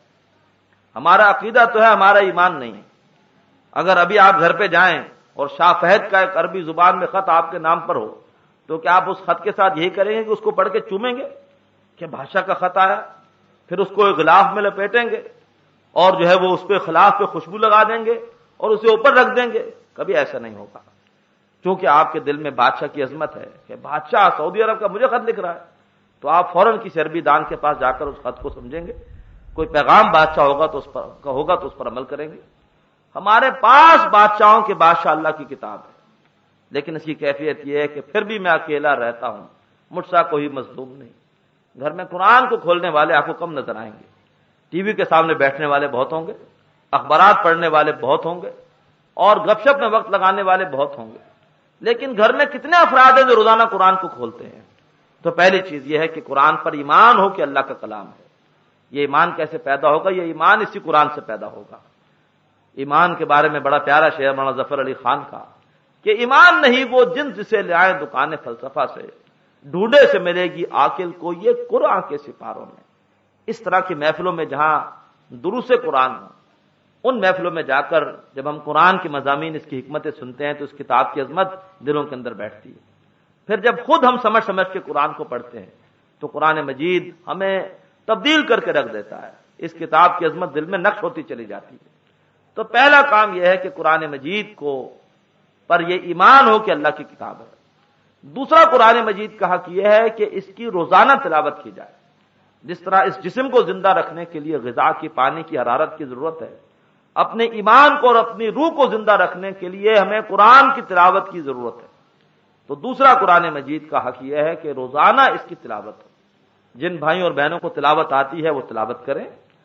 ہمارا عقیدہ تو ہے، ہمارا ایمان نہیں ہے۔ اگر ابھی آپ گھر پہ جائیں اور شاہ فہد کا ایک عربی زبان میں خط آپ کے نام پر ہو تو کیا آپ اس خط کے ساتھ یہی کریں گے کہ اس کو پڑھ کے چومیں گے کہ بادشاہ کا خط آیا، پھر اس کو غلاف میں لپیٹیں گے اور جو ہے وہ اس پہ خلاف پہ خوشبو لگا دیں گے اور اسے اوپر رکھ دیں گے؟ کبھی ایسا نہیں ہوگا، کیونکہ آپ کے دل میں بادشاہ کی عظمت ہے کہ بادشاہ سعودی عرب کا مجھے خط لکھ رہا ہے، تو آپ فوراً کسی عربی دان کے پاس جا کر اس خط کو سمجھیں گے، کوئی پیغام بادشاہ ہوگا تو اس پر ہوگا تو اس پر عمل کریں گے۔ ہمارے پاس بادشاہوں کے بادشاہ اللہ کی کتاب ہے، لیکن اس کی کیفیت یہ ہے کہ پھر بھی میں اکیلا رہتا ہوں، مجھ سا کوئی مظلوم نہیں۔ گھر میں قرآن کو کھولنے والے آپ کو کم نظر آئیں گے، ٹی وی کے سامنے بیٹھنے والے بہت ہوں گے، اخبارات پڑھنے والے بہت ہوں گے، اور گپ شپ میں وقت لگانے والے بہت ہوں گے، لیکن گھر میں کتنے افراد ہیں جو روزانہ قرآن کو کھولتے ہیں؟ تو پہلی چیز یہ ہے کہ قرآن پر ایمان ہو کہ اللہ کا کلام ہے۔ یہ ایمان کیسے پیدا ہوگا؟ یہ ایمان اسی قرآن سے پیدا ہوگا۔ ایمان کے بارے میں بڑا پیارا شعر مولانا ظفر علی خان کا کہ ایمان نہیں وہ جنس جسے لے آئے دکان فلسفہ سے، ڈھونڈے سے ملے گی عاقل کو یہ قرآن کے سپاروں میں۔ اس طرح کی محفلوں میں جہاں دروس قرآن ہوں، ان محفلوں میں جا کر جب ہم قرآن کے مضامین، اس کی حکمتیں سنتے ہیں تو اس کتاب کی عظمت دلوں کے اندر بیٹھتی ہے۔ پھر جب خود ہم سمجھ سمجھ کے قرآن کو پڑھتے ہیں تو قرآن مجید ہمیں تبدیل کر کے رکھ دیتا ہے، اس کتاب کی عظمت دل میں نقش ہوتی چلی جاتی ہے۔ تو پہلا کام یہ ہے کہ قرآن مجید کو پر یہ ایمان ہو کہ اللہ کی کتاب ہے۔ دوسرا قرآن مجید کا حق یہ ہے کہ اس کی روزانہ تلاوت کی جائے۔ جس طرح اس جسم کو زندہ رکھنے کے لیے غذا کی، پانی کی، حرارت کی ضرورت ہے، اپنے ایمان کو اور اپنی روح کو زندہ رکھنے کے لیے ہمیں قرآن کی تلاوت کی ضرورت ہے۔ تو دوسرا قرآن مجید کا حق یہ ہے کہ روزانہ اس کی تلاوت ہو۔ جن بھائیوں اور بہنوں کو تلاوت آتی ہے وہ تلاوت کریں،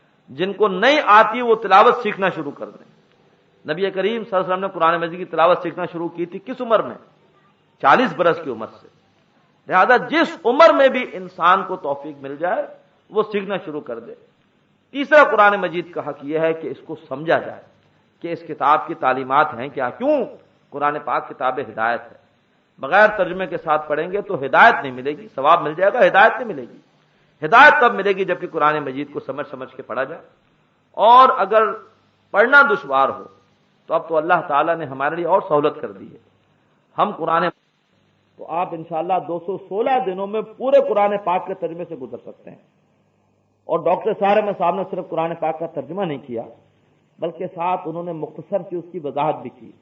جن کو نہیں آتی وہ تلاوت سیکھنا شروع کر دیں۔ نبی کریم صلی اللہ علیہ وسلم نے قرآن مجید کی تلاوت سیکھنا شروع کی تھی کس عمر میں؟ چالیس برس کی عمر سے۔ لہذا جس عمر میں بھی انسان کو توفیق مل جائے وہ سیکھنا شروع کر دے۔ تیسرا قرآن مجید کا حق یہ ہے کہ اس کو سمجھا جائے کہ اس کتاب کی تعلیمات ہیں کیا۔ کیوں؟ قرآن پاک کتاب ہدایت ہے، بغیر ترجمے کے ساتھ پڑھیں گے تو ہدایت نہیں ملے گی، ثواب مل جائے گا، ہدایت نہیں ملے گی۔ ہدایت تب ملے گی جبکہ قرآن مجید کو سمجھ سمجھ کے پڑھا جائے۔ اور اگر پڑھنا دشوار ہو تو اب تو اللہ تعالیٰ نے ہمارے لیے اور سہولت کر دی ہے، ہم قرآن تو آپ انشاءاللہ دو سو سولہ دنوں میں پورے قرآن پاک کے ترجمے سے گزر سکتے ہیں۔ اور ڈاکٹر سارے صاحب نے صرف قرآن پاک کا ترجمہ نہیں کیا بلکہ ساتھ انہوں نے مختصر سی اس کی وضاحت بھی کی،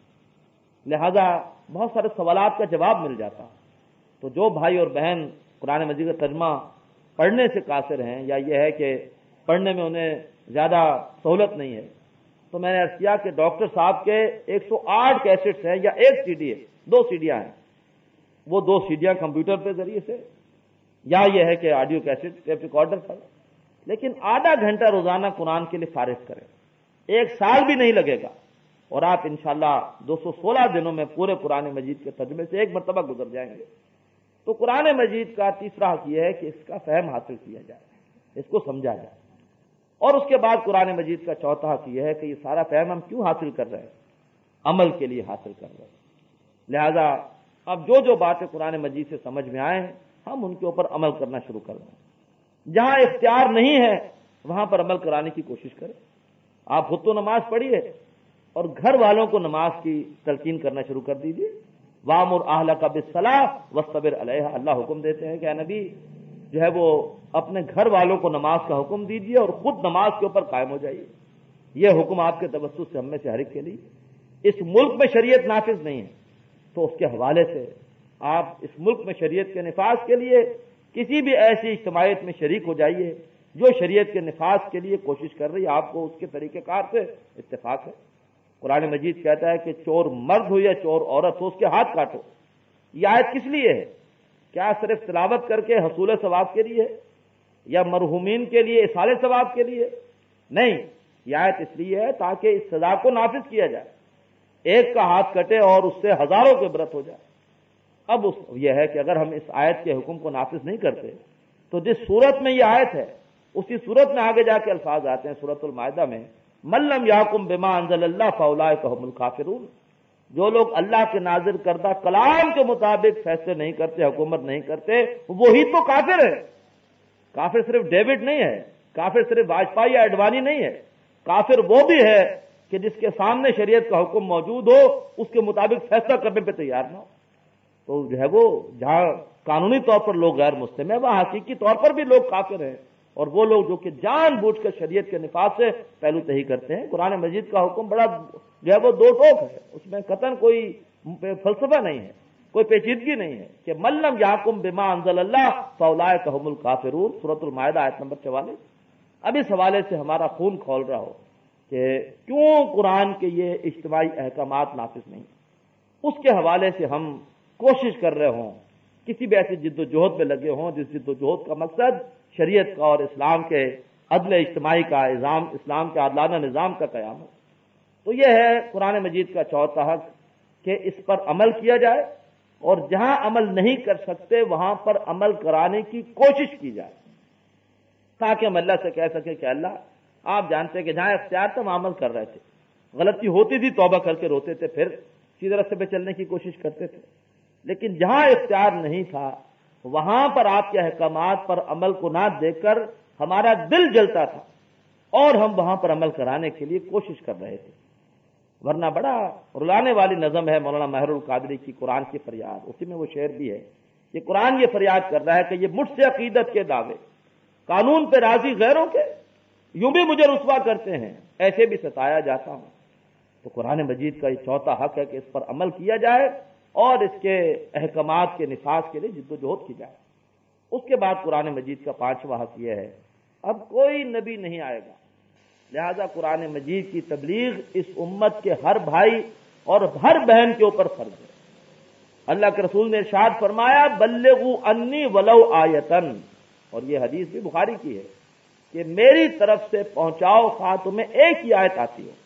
لہذا بہت سارے سوالات کا جواب مل جاتا۔ تو جو بھائی اور بہن قرآن مجید کا ترجمہ پڑھنے سے قاصر ہیں یا یہ ہے کہ پڑھنے میں انہیں زیادہ سہولت نہیں ہے، تو میں نے عرض کیا کہ ڈاکٹر صاحب کے ایک سو آٹھ کیسٹس ہیں یا ایک سی ڈی ہے، دو سیڈیاں ہیں، وہ دو سیڈیاں کمپیوٹر کے ذریعے سے یا یہ ہے کہ آڈیو کیسٹ ٹیپ ریکارڈر پر، لیکن آدھا گھنٹہ روزانہ قرآن کے لیے فارغ کریں، ایک سال بھی نہیں لگے گا اور آپ انشاءاللہ دو سو سولہ دنوں میں پورے قرآن مجید کے ترجمے سے ایک مرتبہ گزر جائیں گے۔ تو قرآن مجید کا تیسرا حق یہ ہے کہ اس کا فہم حاصل کیا جائے، اس کو سمجھا جائے۔ اور اس کے بعد قرآن مجید کا چوتھا حق یہ ہے کہ یہ سارا فہم ہم کیوں حاصل کر رہے ہیں؟ عمل کے لیے حاصل کر رہے ہیں۔ لہذا اب جو جو باتیں قرآن مجید سے سمجھ میں آئے ہیں ہم ان کے اوپر عمل کرنا شروع کر دیں۔ جہاں اختیار نہیں ہے وہاں پر عمل کرانے کی کوشش کریں۔ آپ خود تو نماز پڑھیے اور گھر والوں کو نماز کی تلقین کرنا شروع کر دیجیے۔ وَأْمُرْ أَهْلَكَ بِالصَّلَاةِ وَاصْطَبِرْ عَلَيْهَا، اللہ حکم دیتے ہیں کہ اے نبی جو ہے وہ اپنے گھر والوں کو نماز کا حکم دیجیے اور خود نماز کے اوپر قائم ہو جائیے۔ یہ حکم آپ کے توسط سے ہم میں سے ہر ایک کے لیے۔ اس ملک میں شریعت نافذ نہیں ہے تو اس کے حوالے سے آپ اس ملک میں شریعت کے نفاذ کے لیے کسی بھی ایسی اجتماعیت میں شریک ہو جائیے جو شریعت کے نفاذ کے لیے کوشش کر رہی ہے، آپ کو اس کے طریقہ کار سے اتفاق ہے۔ قرآن مجید کہتا ہے کہ چور مرد ہو یا چور عورت ہو اس کے ہاتھ کاٹو۔ یہ آیت کس لیے ہے؟ کیا صرف تلاوت کر کے حصول ثواب کے لیے یا مرحومین کے لیے اصال ثواب کے لیے؟ نہیں، یہ آیت اس لیے ہے تاکہ اس سزا کو نافذ کیا جائے، ایک کا ہاتھ کٹے اور اس سے ہزاروں کے عبرت ہو جائے۔ اب اس یہ ہے کہ اگر ہم اس آیت کے حکم کو نافذ نہیں کرتے تو جس صورت میں یہ آیت ہے اسی صورت میں آگے جا کے الفاظ آتے ہیں سورۃ المائدہ میں، من لم یحکم بما انزل اللہ فاولئک هم الکافرون، جو لوگ اللہ کے نازل کردہ کلام کے مطابق فیصلے نہیں کرتے، حکومت نہیں کرتے، وہی تو کافر ہے۔ کافر صرف ڈیوڈ نہیں ہے، کافر صرف واجپئی یا اڈوانی نہیں ہے، کافر وہ بھی ہے کہ جس کے سامنے شریعت کا حکم موجود ہو اس کے مطابق فیصلہ کرنے پہ تیار نہ ہو۔ تو جو ہے وہ جہاں قانونی طور پر لوگ غیر مسلم ہیں وہاں حقیقی طور پر بھی لوگ کافر ہیں، اور وہ لوگ جو کہ جان بوجھ کر شریعت کے نفاذ سے پہلو تہی کرتے ہیں۔ قرآن مجید کا حکم بڑا جو ہے وہ دو ٹوک ہے، اس میں قطعاً کوئی فلسفہ نہیں ہے، کوئی پیچیدگی نہیں ہے کہ من لم یحکم بما انزل اللہ فاولئک هم الکافرون، سورۃ المائدہ آیت نمبر چوالیس۔ اب اس حوالے سے ہمارا خون کھول رہا ہو کہ کیوں قرآن کے یہ اجتماعی احکامات نافذ نہیں، اس کے حوالے سے ہم کوشش کر رہے ہوں، کسی بھی ایسی جد و جہد میں لگے ہوں جس جد و جہد کا مقصد شریعت کا اور اسلام کے عدل اجتماعی کا نظام، اسلام کے عادلانہ نظام کا قیام ہو۔ تو یہ ہے قرآن مجید کا چوتھا حق کہ اس پر عمل کیا جائے، اور جہاں عمل نہیں کر سکتے وہاں پر عمل کرانے کی کوشش کی جائے، تاکہ ہم اللہ سے کہہ سکیں کہ اللہ آپ جانتے ہیں کہ جہاں اختیار تھا وہاں عمل کر رہے تھے، غلطی ہوتی تھی توبہ کر کے روتے تھے، پھر سیدھے راستے پہ چلنے کی کوشش کرتے تھے، لیکن جہاں اختیار نہیں تھا وہاں پر آپ کے احکامات پر عمل کو نہ دیکھ کر ہمارا دل جلتا تھا اور ہم وہاں پر عمل کرانے کے لیے کوشش کر رہے تھے۔ ورنہ بڑا رلانے والی نظم ہے مولانا ماہر القادری کی قرآن کی فریاد، اسی میں وہ شعر بھی ہے کہ قرآن یہ فریاد کر رہا ہے کہ یہ مجھ سے عقیدت کے دعوے قانون پہ راضی غیروں کے یوں بھی مجھے رسوا کرتے ہیں، ایسے بھی ستایا جاتا ہوں۔ تو قرآن مجید کا یہ چوتھا حق ہے کہ اس پر عمل کیا جائے اور اس کے احکامات کے نفاذ کے لیے جد و جہد کی جائے۔ اس کے بعد قرآن مجید کا پانچواں حق یہ ہے، اب کوئی نبی نہیں آئے گا لہذا قرآن مجید کی تبلیغ اس امت کے ہر بھائی اور ہر بہن کے اوپر فرض ہے۔ اللہ کے رسول نے ارشاد فرمایا بلغوا انی ولو آیتن، اور یہ حدیث بھی بخاری کی ہے کہ میری طرف سے پہنچاؤ خواہ تمہیں ایک ہی آیت آتی ہو،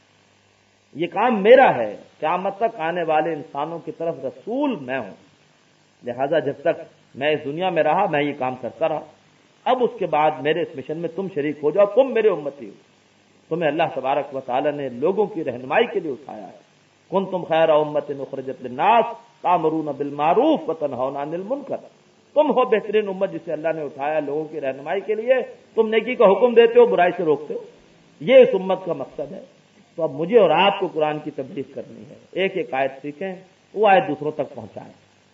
یہ کام میرا ہے، قیامت تک آنے والے انسانوں کی طرف رسول میں ہوں، لہذا جب تک میں اس دنیا میں رہا میں یہ کام کرتا رہا، اب اس کے بعد میرے اس مشن میں تم شریک ہو جاؤ، تم میرے امتی ہو، تمہیں اللہ تبارک و تعالی نے لوگوں کی رہنمائی کے لیے اٹھایا ہے۔ کنتم خیر امۃ اخرجت للناس تأمرون بالمعروف وتنہون عن المنکر، تم ہو بہترین امت جسے اللہ نے اٹھایا لوگوں کی رہنمائی کے لیے، تم نیکی کا حکم دیتے ہو برائی سے روکتے ہو، یہ اس امت کا مقصد ہے۔ تو اب مجھے اور آپ کو قرآن کی تبلیغ کرنی ہے، ایک ایک آیت سیکھیں، وہ آیت دوسروں تک پہنچائیں۔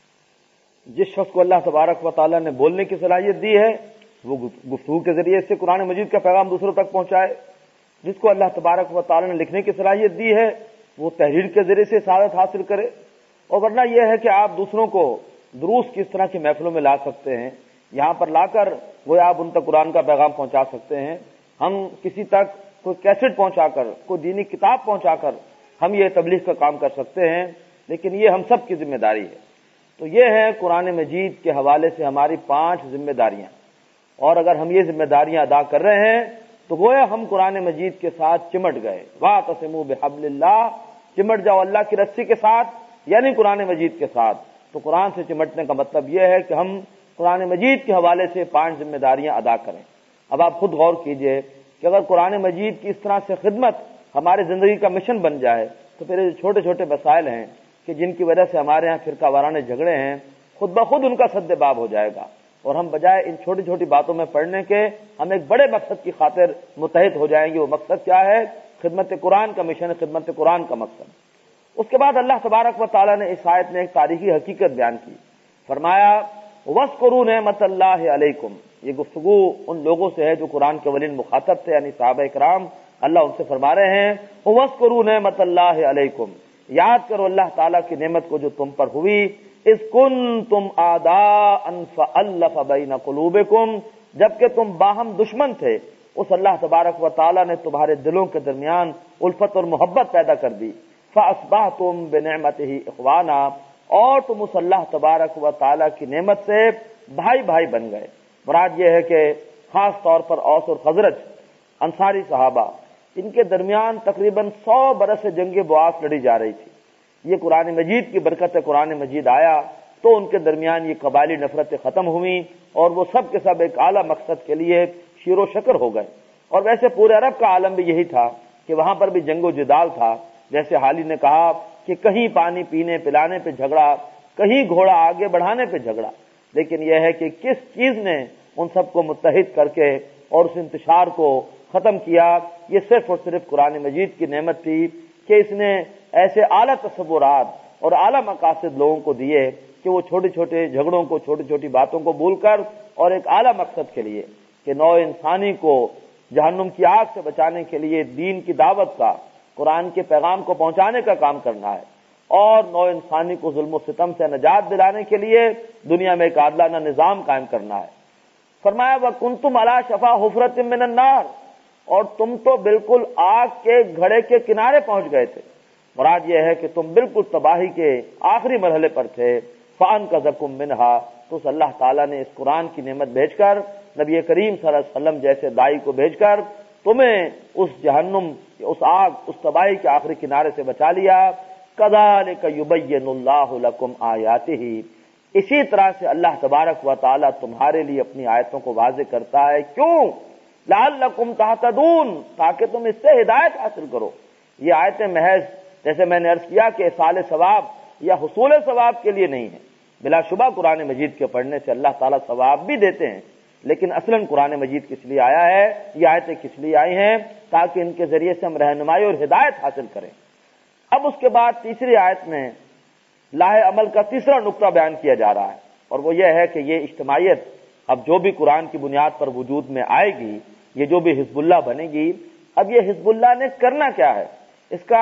جس شخص کو اللہ تبارک و تعالیٰ نے بولنے کی صلاحیت دی ہے وہ گفتگو کے ذریعے سے قرآن مجید کا پیغام دوسروں تک پہنچائے، جس کو اللہ تبارک و تعالیٰ نے لکھنے کی صلاحیت دی ہے وہ تحریر کے ذریعے سے سعادت حاصل کرے، اور ورنہ یہ ہے کہ آپ دوسروں کو دروس کس طرح کی محفلوں میں لا سکتے ہیں، یہاں پر لا کر وہ آپ ان تک قرآن کا پیغام پہنچا سکتے ہیں، ہم کسی تک کوئی کیسٹ پہنچا کر کوئی دینی کتاب پہنچا کر ہم یہ تبلیغ کا کام کر سکتے ہیں، لیکن یہ ہم سب کی ذمہ داری ہے۔ تو یہ ہے قرآن مجید کے حوالے سے ہماری پانچ ذمہ داریاں، اور اگر ہم یہ ذمہ داریاں ادا کر رہے ہیں تو گویا ہم قرآن مجید کے ساتھ چمٹ گئے، واعتصموا بحبل اللہ، چمٹ جاؤ اللہ کی رسی کے ساتھ، یعنی قرآن مجید کے ساتھ۔ تو قرآن سے چمٹنے کا مطلب یہ ہے کہ ہم قرآن مجید کے حوالے سے پانچ ذمہ داریاں ادا کریں۔ اب آپ خود غور کیجئے کہ اگر قرآن مجید کی اس طرح سے خدمت ہماری زندگی کا مشن بن جائے تو پھر یہ چھوٹے چھوٹے مسائل ہیں کہ جن کی وجہ سے ہمارے ہاں فرقہ وارانہ جھگڑے ہیں، خود بخود ان کا سد باب ہو جائے گا، اور ہم بجائے ان چھوٹی چھوٹی باتوں میں پڑھنے کے ہم ایک بڑے مقصد کی خاطر متحد ہو جائیں گے۔ وہ مقصد کیا ہے؟ خدمت قرآن کا مشن، خدمت قرآن کا مقصد۔ اس کے بعد اللہ تبارک و تعالیٰ نے اس آیت میں ایک تاریخی حقیقت بیان کی، فرمایا وَاذْكُرُوا نِعْمَتَ اللَّهِ عَلَيْكُمْ، یہ گفتگو ان لوگوں سے ہے جو قرآن کے اولین مخاطب تھے، یعنی صحابہ کرام۔ اللہ ان سے فرما رہے ہیں وَاذْكُرُوا نِعْمَتَ اللَّهِ عَلَيْكُمْ، یاد کرو اللہ تعالیٰ کی نعمت کو جو تم پر ہوئی، اذ کنتم اعداء فالف بین قلوبکم، جبکہ تم باہم دشمن تھے، اس اللہ تبارک و تعالیٰ نے تمہارے دلوں کے درمیان الفت اور محبت پیدا کر دی، فاصبحتم بنعمتہ اخوانا، اور تم اس اللہ تبارک و تعالیٰ کی نعمت سے بھائی بھائی بن گئے۔ مراد یہ ہے کہ خاص طور پر اوس اور خزرج انصاری صحابہ، ان کے درمیان تقریباً سو برس سے جنگ بعاث لڑی جا رہی تھی، یہ قرآن مجید کی برکت ہے، قرآن مجید آیا تو ان کے درمیان یہ قبائلی نفرتیں ختم ہوئیں، اور وہ سب کے سب ایک اعلیٰ مقصد کے لیے شیر و شکر ہو گئے۔ اور ویسے پورے عرب کا عالم بھی یہی تھا کہ وہاں پر بھی جنگ و جدال تھا، جیسے حالی نے کہا کہ کہیں پانی پینے پلانے پہ جھگڑا، کہیں گھوڑا آگے بڑھانے پہ جھگڑا، لیکن یہ ہے کہ کس چیز نے ان سب کو متحد کر کے اور اس انتشار کو ختم کیا؟ یہ صرف اور صرف قرآن مجید کی نعمت تھی کہ اس نے ایسے اعلیٰ تصورات اور اعلیٰ مقاصد لوگوں کو دیے کہ وہ چھوٹے چھوٹے جھگڑوں کو، چھوٹی چھوٹی باتوں کو بھول کر اور ایک اعلیٰ مقصد کے لیے کہ نوع انسانی کو جہنم کی آگ سے بچانے کے لیے دین کی دعوت کا، قرآن کے پیغام کو پہنچانے کا کام کرنا ہے، اور نوع انسانی کو ظلم و ستم سے نجات دلانے کے لیے دنیا میں ایک عادلانہ نظام قائم کرنا ہے۔ فرمایا وَكُنْتُمْ عَلَىٰ شَفَا حُفْرَةٍ مِّنَ النَّارِ، اور تم تو بالکل آگ کے گھڑے کے کنارے پہنچ گئے تھے، مراد یہ ہے کہ تم بالکل تباہی کے آخری مرحلے پر تھے۔ فَأَنْقَذَكُم مِّنْهَا، تو اس اللہ تعالیٰ نے اس قرآن کی نعمت بھیج کر، نبی کریم صلی اللہ علیہ وسلم جیسے داعی کو بھیج کر تمہیں اس جہنم، اس آگ، اس تباہی کے آخری کنارے سے بچا لیا۔ كَذَلِكَ يُبَيِّنُ اللَّهُ لَكُمْ آيَاتِهِ، اسی طرح سے اللہ تبارک و تعالیٰ تمہارے لیے اپنی آیتوں کو واضح کرتا ہے، کیوں؟ لعلکم تہتدون، تاکہ تم اس سے ہدایت حاصل کرو۔ یہ آیتیں محض جیسے میں نے عرض کیا کہ اصال ثواب یا حصول ثواب کے لیے نہیں ہے، بلا شبہ قرآن مجید کے پڑھنے سے اللہ تعالیٰ ثواب بھی دیتے ہیں، لیکن اصلاً قرآن مجید کس لیے آیا ہے، یہ آیتیں کس لیے آئی ہیں؟ تاکہ ان کے ذریعے سے ہم رہنمائی اور ہدایت حاصل کریں۔ اب اس کے بعد تیسری آیت میں لاہ عمل کا تیسرا نقطہ بیان کیا جا رہا ہے، اور وہ یہ ہے کہ یہ اجتماعیت اب جو بھی قرآن کی بنیاد پر وجود میں آئے گی، یہ جو بھی حزب اللہ بنے گی، اب یہ حزب اللہ نے کرنا کیا ہے، اس کا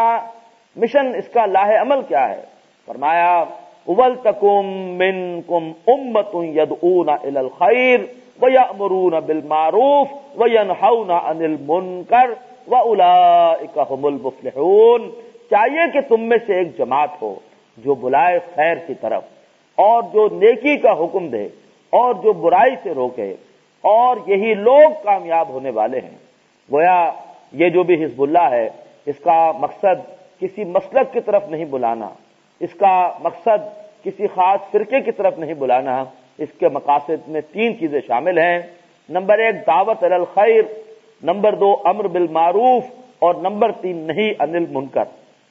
مشن، اس کا لاہ عمل کیا ہے؟ فرمایا وَلْتَكُن مِّنكُمْ أُمَّةٌ يَدْعُونَ إِلَى الْخَيْرِ وَيَأْمُرُونَ بِالْمَعْرُوفِ وَيَنْهَوْنَ عَنِ الْمُنكَرِ وَأُولَٰئِكَ هُمُ الْمُفْلِحُونَ۔ چاہیے کہ تم میں سے ایک جماعت ہو جو بلائے خیر کی طرف اور جو نیکی کا حکم دے اور جو برائی سے روکے، اور یہی لوگ کامیاب ہونے والے ہیں۔ گویا یہ جو بھی حزب اللہ ہے، اس کا مقصد کسی مسلک کی طرف نہیں بلانا، اس کا مقصد کسی خاص فرقے کی طرف نہیں بلانا، اس کے مقاصد میں تین چیزیں شامل ہیں۔ نمبر ایک دعوت علی الخیر، نمبر دو امر بالمعروف، اور نمبر تین نہی عن المنکر۔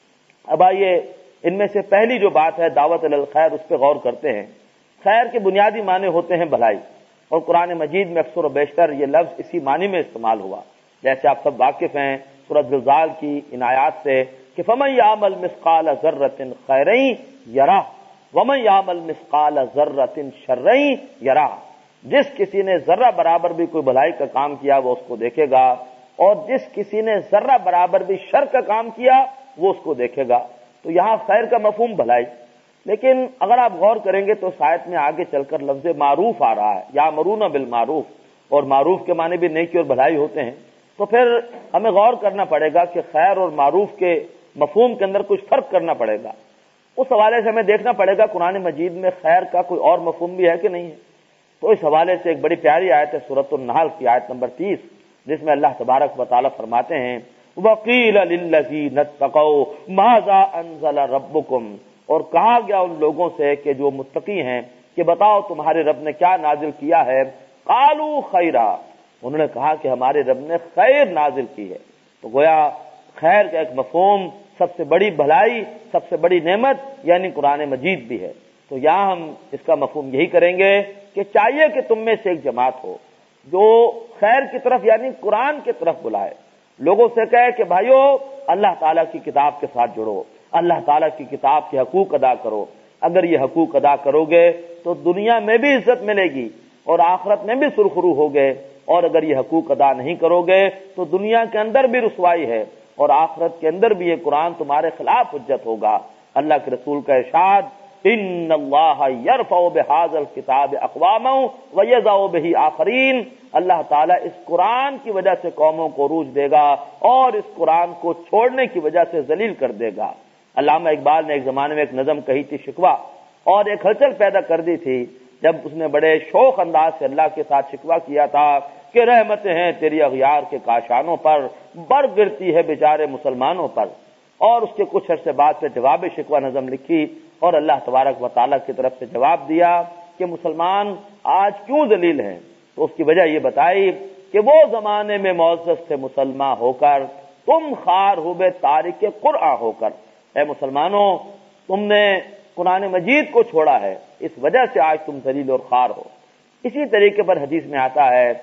اب آئیے ان میں سے پہلی جو بات ہے دعوت علی الخیر، اس پہ غور کرتے ہیں۔ خیر کے بنیادی معنی ہوتے ہیں بھلائی، اور قرآن مجید میں اکثر و بیشتر یہ لفظ اسی معنی میں استعمال ہوا، جیسے آپ سب واقف ہیں سورۃ زلزال کی ان آیات سے کہ فَمَن يَعْمَلْ مِثْقَالَ ذَرَّةٍ خَيْرًا يَرَهُ وَمَن يَعْمَلْ مِثْقَالَ ذَرَّةٍ شَرًّا يَرَهُ۔ جس کسی نے ذرہ برابر بھی کوئی بھلائی کا کام کیا وہ اس کو دیکھے گا، اور جس کسی نے ذرہ برابر بھی شر کا کام کیا وہ اس کو دیکھے گا۔ تو یہاں خیر کا مفہوم بھلائی، لیکن اگر آپ غور کریں گے تو اس آیت میں آگے چل کر لفظ معروف آ رہا ہے، یامرون بالمعروف، اور معروف کے معنی بھی نیکی اور بھلائی ہوتے ہیں۔ تو پھر ہمیں غور کرنا پڑے گا کہ خیر اور معروف کے مفہوم کے اندر کچھ فرق کرنا پڑے گا۔ اس حوالے سے ہمیں دیکھنا پڑے گا قرآن مجید میں خیر کا کوئی اور مفہوم بھی ہے کہ نہیں ہے۔ تو اس حوالے سے ایک بڑی پیاری آیت ہے سورۃ النحل کی آیت نمبر تیس، جس میں اللہ تبارک و تعالیٰ فرماتے ہیں وَقِيلَ لِلَّذِينَ اتَّقَوْا مَاذَا أَنزَلَ رَبُّكُمْ، اور کہا گیا ان لوگوں سے کہ جو متقی ہیں کہ بتاؤ تمہارے رب نے کیا نازل کیا ہے۔ قالوا خیرا، انہوں نے کہا کہ ہمارے رب نے خیر نازل کی ہے۔ تو گویا خیر کا ایک مفہوم سب سے بڑی بھلائی، سب سے بڑی نعمت یعنی قرآن مجید بھی ہے۔ تو یہاں ہم اس کا مفہوم یہی کریں گے کہ چاہیے کہ تم میں سے ایک جماعت ہو جو خیر کی طرف یعنی قرآن کی طرف بلائے، لوگوں سے کہے کہ بھائیو اللہ تعالیٰ کی کتاب کے ساتھ جڑو، اللہ تعالیٰ کی کتاب کے حقوق ادا کرو۔ اگر یہ حقوق ادا کرو گے تو دنیا میں بھی عزت ملے گی اور آخرت میں بھی سرخرو ہوگے، اور اگر یہ حقوق ادا نہیں کرو گے تو دنیا کے اندر بھی رسوائی ہے اور آخرت کے اندر بھی یہ قرآن تمہارے خلاف حجت ہوگا۔ اللہ کے رسول کا ارشاد ان اللہ یرفع بہذا الکتاب اقواما ویضع بہ آخرین، اللہ تعالیٰ اس قرآن کی وجہ سے قوموں کو عروج دے گا اور اس قرآن کو چھوڑنے کی وجہ سے ذلیل کر دے گا۔ علامہ اقبال نے ایک زمانے میں ایک نظم کہی تھی شکوہ، اور ایک ہلچل پیدا کر دی تھی جب اس نے بڑے شوق انداز سے اللہ کے ساتھ شکوہ کیا تھا کہ رحمتیں ہیں تیری اغیار کے کاشانوں پر، برف گرتی ہے بیچارے مسلمانوں پر۔ اور اس کے کچھ عرصے بعد سے جواب شکوہ نظم لکھی اور اللہ تبارک و تعالیٰ کی طرف سے جواب دیا کہ مسلمان آج کیوں ذلیل ہیں۔ تو اس کی وجہ یہ بتائی کہ وہ زمانے میں معزز تھے مسلمان ہو کر، تم خار ہوئے تارک قرآن ہو کر۔ اے مسلمانوں، تم نے قرآن مجید کو چھوڑا ہے، اس وجہ سے آج تم ذلیل اور خار ہو۔ اسی طریقے پر حدیث میں آتا ہے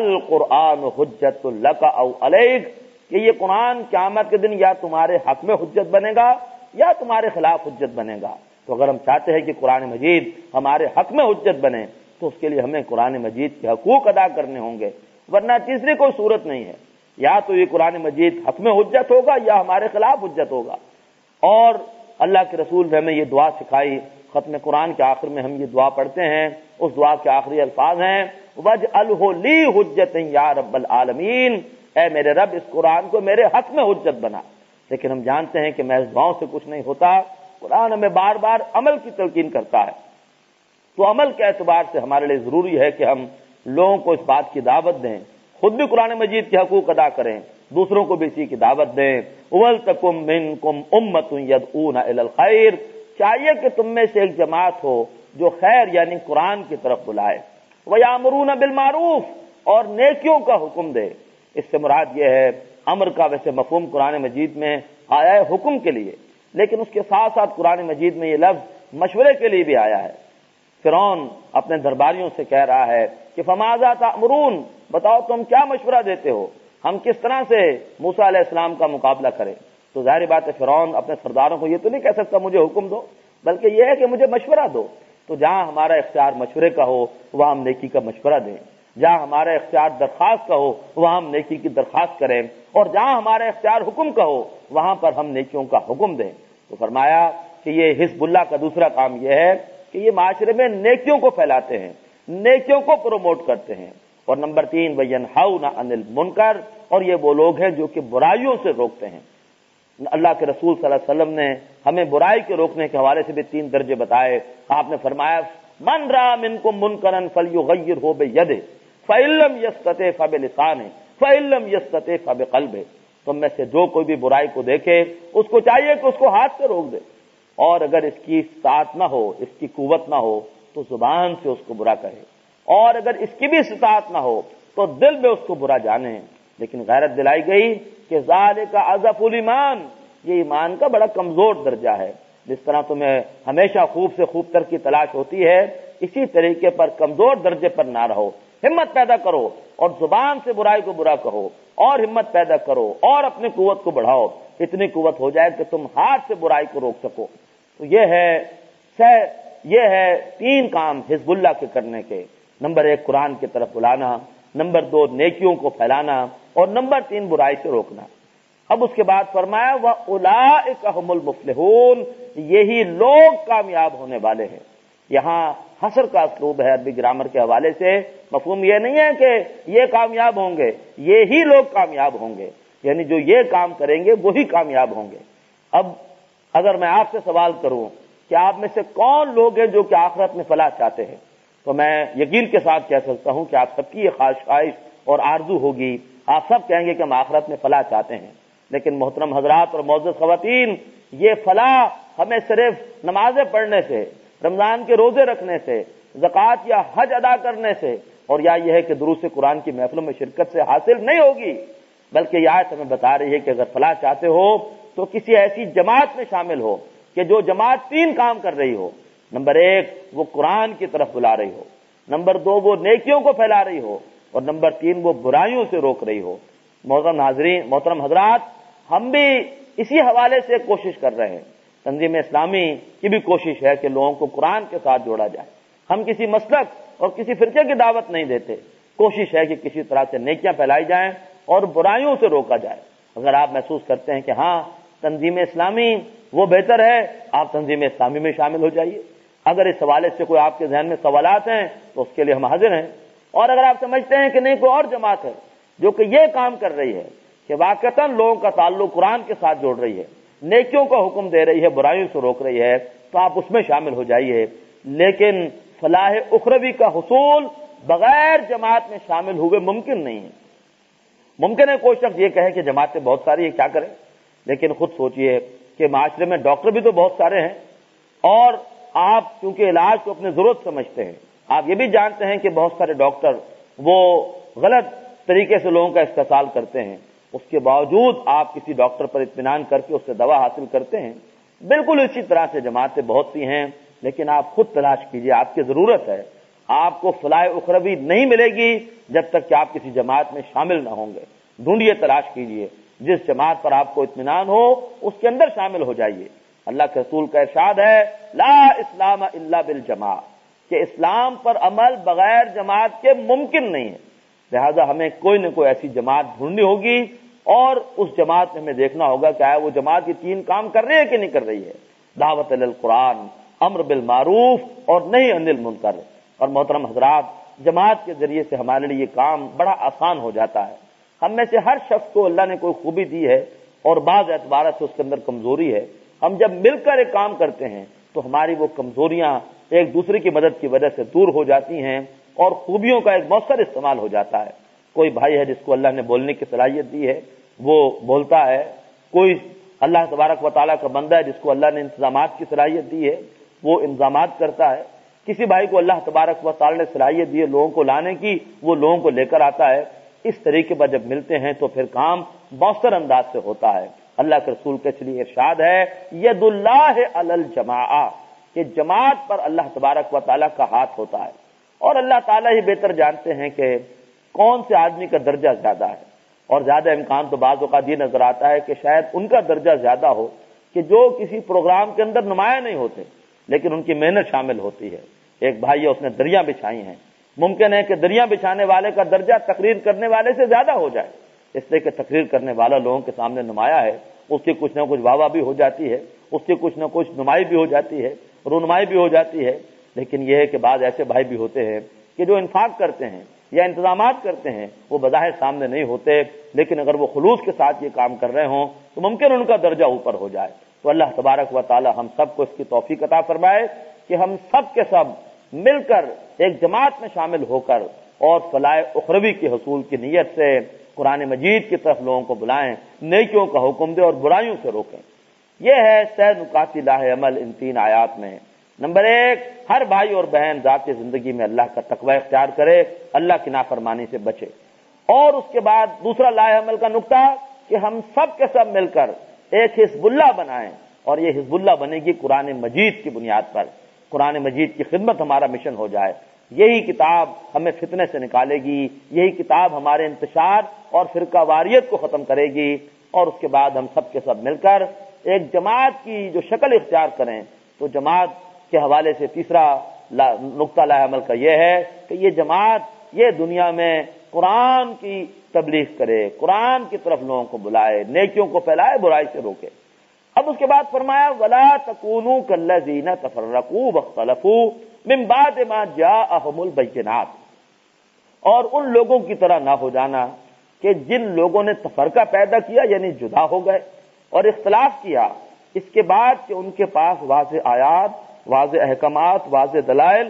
القرآن حجت لک او علیک، کہ یہ قرآن قیامت کے دن یا تمہارے حق میں حجت بنے گا یا تمہارے خلاف حجت بنے گا۔ تو اگر ہم چاہتے ہیں کہ قرآن مجید ہمارے حق میں حجت بنے تو اس کے لیے ہمیں قرآن مجید کے حقوق ادا کرنے ہوں گے، ورنہ تیسری کوئی صورت نہیں ہے۔ یا تو یہ قرآن مجید حق میں حجت ہوگا یا ہمارے خلاف حجت ہوگا۔ اور اللہ کے رسول نے ہمیں یہ دعا سکھائی، ختم قرآن کے آخر میں ہم یہ دعا پڑھتے ہیں، اس دعا کے آخری الفاظ ہیں وَاجْعَلْهُ لِي حُجَّةً یا رب العالمین، اے میرے رب اس قرآن کو میرے حق میں حجت بنا۔ لیکن ہم جانتے ہیں کہ محض دعاؤں سے کچھ نہیں ہوتا، قرآن ہمیں بار بار عمل کی تلقین کرتا ہے۔ تو عمل کے اعتبار سے ہمارے لیے ضروری ہے کہ ہم لوگوں کو اس بات کی دعوت دیں، خود بھی قرآن مجید کے حقوق ادا کریں، دوسروں کو بھی اسی کی دعوت دیں۔ وَلْتَكُن مِّنكُمْ أُمَّةٌ يَدْعُونَ إِلَى الْخَيْرِ، چاہیے کہ تم میں سے ایک جماعت ہو جو خیر یعنی قرآن کی طرف بلائے، وَيَأْمُرُونَ بِالْمَعْرُوفِ، اور نیکیوں کا حکم دے۔ اس سے مراد یہ ہے امر کا ویسے مفہوم قرآن مجید میں آیا ہے حکم کے لیے، لیکن اس کے ساتھ ساتھ قرآن مجید میں یہ لفظ مشورے کے لیے بھی آیا ہے۔ فرعون اپنے درباریوں سے کہہ رہا ہے کہ فماذا تأمرون، بتاؤ تم کیا مشورہ دیتے ہو، ہم کس طرح سے موسیٰ علیہ السلام کا مقابلہ کریں۔ تو ظاہر بات ہے فرعون اپنے سرداروں کو یہ تو نہیں کہہ سکتا مجھے حکم دو، بلکہ یہ ہے کہ مجھے مشورہ دو۔ تو جہاں ہمارا اختیار مشورے کا ہو وہاں ہم نیکی کا مشورہ دیں، جہاں ہمارا اختیار درخواست کا ہو وہاں ہم نیکی کی درخواست کریں، اور جہاں ہمارا اختیار حکم کا ہو وہاں پر ہم نیکیوں کا حکم دیں۔ تو فرمایا کہ یہ حزب اللہ کا دوسرا کام یہ ہے کہ یہ معاشرے میں نیکیوں کو پھیلاتے ہیں، نیکیوں کو پروموٹ کرتے ہیں، اور نمبر تین وینہون عن المنکر، اور یہ وہ لوگ ہیں جو کہ برائیوں سے روکتے ہیں۔ اللہ کے رسول صلی اللہ علیہ وسلم نے ہمیں برائی کے روکنے کے حوالے سے بھی تین درجے بتائے۔ آپ نے فرمایا من رأى منکم منکرا فلیغیرہ بیدہ فإن لم یستطع فبلسانہ فإن لم یستطع فبقلبہ، تم میں سے جو کوئی بھی برائی کو دیکھے اس کو چاہیے کہ اس کو ہاتھ سے روک دے، اور اگر اس کی استطاعت نہ ہو، اس کی قوت نہ ہو تو زبان سے اس کو برا کہے، اور اگر اس کی بھی استطاعت نہ ہو تو دل میں اس کو برا جانے۔ لیکن غیرت دلائی گئی کہ ذالک اضعف الایمان، یہ ایمان کا بڑا کمزور درجہ ہے۔ جس طرح تمہیں ہمیشہ خوب سے خوب تر کی تلاش ہوتی ہے، اسی طریقے پر کمزور درجے پر نہ رہو، ہمت پیدا کرو اور زبان سے برائی کو برا کہو، اور ہمت پیدا کرو اور اپنی قوت کو بڑھاؤ، اتنی قوت ہو جائے کہ تم ہاتھ سے برائی کو روک سکو۔ تو یہ ہے یہ ہے تین کام حزب اللہ کے کرنے کے، نمبر ایک قرآن کی طرف بلانا، نمبر دو نیکیوں کو پھیلانا، اور نمبر تین برائی سے روکنا۔ اب اس کے بعد فرمایا وَأُولَٰئِكَ هُمُ الْمُفْلِحُونَ، یہی لوگ کامیاب ہونے والے ہیں۔ یہاں حصر کا اسلوب ہے عربی گرامر کے حوالے سے، مفہوم یہ نہیں ہے کہ یہ کامیاب ہوں گے، یہی لوگ کامیاب ہوں گے، یعنی جو یہ کام کریں گے وہی کامیاب ہوں گے۔ اب اگر میں آپ سے سوال کروں کہ آپ میں سے کون لوگ ہیں جو کہ آخرت میں فلاح چاہتے ہیں، تو میں یقین کے ساتھ کہہ سکتا ہوں کہ آپ سب کی یہ خواہش خواہش اور آرزو ہوگی، آپ سب کہیں گے کہ ہم آخرت میں فلاح چاہتے ہیں۔ لیکن محترم حضرات اور معزز خواتین، یہ فلاح ہمیں صرف نمازیں پڑھنے سے، رمضان کے روزے رکھنے سے، زکوٰۃ یا حج ادا کرنے سے، اور یا یہ ہے کہ دروس قرآن کی محفلوں میں شرکت سے حاصل نہیں ہوگی، بلکہ یہ آیت ہمیں بتا رہی ہے کہ اگر فلاح چاہتے ہو تو کسی ایسی جماعت میں شامل ہو کہ جو جماعت تین کام کر رہی ہو۔ نمبر ایک وہ قرآن کی طرف بلا رہی ہو، نمبر دو وہ نیکیوں کو پھیلا رہی ہو، اور نمبر تین وہ برائیوں سے روک رہی ہو۔ محترم ناظرین، محترم حضرات، ہم بھی اسی حوالے سے کوشش کر رہے ہیں۔ تنظیم اسلامی کی بھی کوشش ہے کہ لوگوں کو قرآن کے ساتھ جوڑا جائے۔ ہم کسی مسلک اور کسی فرقے کی دعوت نہیں دیتے، کوشش ہے کہ کسی طرح سے نیکیاں پھیلائی جائیں اور برائیوں سے روکا جائے۔ اگر آپ محسوس کرتے ہیں کہ ہاں تنظیم اسلامی وہ بہتر ہے، آپ تنظیم اسلامی میں شامل ہو جائیے۔ اگر اس حوالے سے کوئی آپ کے ذہن میں سوالات ہیں تو اس کے لیے ہم حاضر ہیں، اور اگر آپ سمجھتے ہیں کہ نہیں کوئی اور جماعت ہے جو کہ یہ کام کر رہی ہے کہ واقعتاً لوگوں کا تعلق قرآن کے ساتھ جوڑ رہی ہے، نیکیوں کا حکم دے رہی ہے، برائیوں سے روک رہی ہے، تو آپ اس میں شامل ہو جائیے۔ لیکن فلاح اخروی کا حصول بغیر جماعت میں شامل ہوئے ممکن نہیں ہے۔ ممکن ہے کوئی شخص یہ کہے کہ جماعتیں بہت ساری ہیں، کیا کریں؟ لیکن خود سوچئے کہ معاشرے میں ڈاکٹر بھی تو بہت سارے ہیں، اور آپ چونکہ علاج کو اپنی ضرورت سمجھتے ہیں، آپ یہ بھی جانتے ہیں کہ بہت سارے ڈاکٹر وہ غلط طریقے سے لوگوں کا استحصال کرتے ہیں، اس کے باوجود آپ کسی ڈاکٹر پر اطمینان کر کے اس سے دوا حاصل کرتے ہیں۔ بالکل اسی طرح سے جماعتیں بہت سی ہیں، لیکن آپ خود تلاش کیجئے، آپ کی ضرورت ہے۔ آپ کو فلاح اخروی نہیں ملے گی جب تک کہ آپ کسی جماعت میں شامل نہ ہوں گے۔ ڈھونڈیے، تلاش کیجئے، جس جماعت پر آپ کو اطمینان ہو اس کے اندر شامل ہو جائیے۔ اللہ کے رسول کا ارشاد ہے لا اسلام الا بالجماع، کہ اسلام پر عمل بغیر جماعت کے ممکن نہیں ہے۔ لہذا ہمیں کوئی نہ کوئی ایسی جماعت ڈھونڈنی ہوگی، اور اس جماعت میں ہمیں دیکھنا ہوگا کہ آیا وہ جماعت یہ تین کام کر رہی ہے کہ نہیں کر رہی ہے، دعوت الی القرآن، امر بالمعروف اور نہی عن المنکر۔ اور محترم حضرات، جماعت کے ذریعے سے ہمارے لیے یہ کام بڑا آسان ہو جاتا ہے۔ ہم میں سے ہر شخص کو اللہ نے کوئی خوبی دی ہے اور بعض اعتبارات سے اس کے اندر کمزوری ہے۔ ہم جب مل کر ایک کام کرتے ہیں تو ہماری وہ کمزوریاں ایک دوسرے کی مدد کی وجہ سے دور ہو جاتی ہیں، اور خوبیوں کا ایک مؤثر استعمال ہو جاتا ہے۔ کوئی بھائی ہے جس کو اللہ نے بولنے کی صلاحیت دی ہے، وہ بولتا ہے۔ کوئی اللہ تبارک و تعالیٰ کا بندہ ہے جس کو اللہ نے انتظامات کی صلاحیت دی ہے، وہ انتظامات کرتا ہے۔ کسی بھائی کو اللہ تبارک و تعالیٰ نے صلاحیت دی ہے لوگوں کو لانے کی، وہ لوگوں کو لے کر آتا ہے۔ اس طریقے پر جب ملتے ہیں تو پھر کام مؤثر انداز سے ہوتا ہے۔ اللہ کے رسول کے چلیے ارشاد ہے ید اللہ علی الجماع، کہ جماعت پر اللہ تبارک و تعالیٰ کا ہاتھ ہوتا ہے، اور اللہ تعالیٰ ہی بہتر جانتے ہیں کہ کون سے آدمی کا درجہ زیادہ ہے، اور زیادہ امکان تو بعض اوقات یہ نظر آتا ہے کہ شاید ان کا درجہ زیادہ ہو کہ جو کسی پروگرام کے اندر نمایاں نہیں ہوتے لیکن ان کی محنت شامل ہوتی ہے۔ ایک بھائی ہے، اس نے دریاں بچھائی ہیں، ممکن ہے کہ دریاں بچھانے والے کا درجہ تقریر کرنے والے سے زیادہ ہو جائے، اس لیے کہ تقریر کرنے والا لوگوں کے سامنے نمایاں ہے، اس کی کچھ نہ کچھ واہ واہ بھی ہو جاتی ہے، اس کی کچھ نہ کچھ نمائی بھی ہو جاتی ہے، رونمائی بھی ہو جاتی ہے۔ لیکن یہ ہے کہ بعض ایسے بھائی بھی ہوتے ہیں کہ جو انفاق کرتے ہیں، یا انتظامات کرتے ہیں وہ بظاہر سامنے نہیں ہوتے، لیکن اگر وہ خلوص کے ساتھ یہ کام کر رہے ہوں تو ممکن ان کا درجہ اوپر ہو جائے۔ تو اللہ تبارک و تعالی ہم سب کو اس کی توفیق عطا فرمائے کہ ہم سب کے سب مل کر ایک جماعت میں شامل ہو کر اور فلاح اخروی کے حصول کی نیت سے قرآن مجید کی طرف لوگوں کو بلائیں، نیکیوں کا حکم دیں اور برائیوں سے روکیں۔ یہ ہے سہ نکات لاہ عمل ان تین آیات میں۔ نمبر ایک، ہر بھائی اور بہن ذاتی زندگی میں اللہ کا تقوی اختیار کرے، اللہ کی نافرمانی سے بچے۔ اور اس کے بعد دوسرا لاہ عمل کا نقطہ کہ ہم سب کے سب مل کر ایک حزب اللہ بنائیں، اور یہ حزب اللہ بنے گی قرآن مجید کی بنیاد پر۔ قرآن مجید کی خدمت ہمارا مشن ہو جائے، یہی کتاب ہمیں فتنے سے نکالے گی، یہی کتاب ہمارے انتشار اور فرقہ واریت کو ختم کرے گی، اور اس کے بعد ہم سب کے سب مل کر ایک جماعت کی جو شکل اختیار کریں۔ تو جماعت کے حوالے سے تیسرا نقطہ لاہ عمل کا یہ ہے کہ یہ جماعت یہ دنیا میں قرآن کی تبلیغ کرے، قرآن کی طرف لوگوں کو بلائے، نیکیوں کو پھیلائے، برائی سے روکے۔ اب اس کے بعد فرمایا وَلَا تَكُونُوا كَالَّذِينَ تَفَرَّقُوا وَاخْتَلَفُوا مِن بَعْدِ مَا جَاءَهُمُ الْبَيِّنَاتُ، اور ان لوگوں کی طرح نہ ہو جانا کہ جن لوگوں نے تفرقہ پیدا کیا یعنی جدا ہو گئے اور اختلاف کیا اس کے بعد کہ ان کے پاس واضح آیات، واضح احکامات، واضح دلائل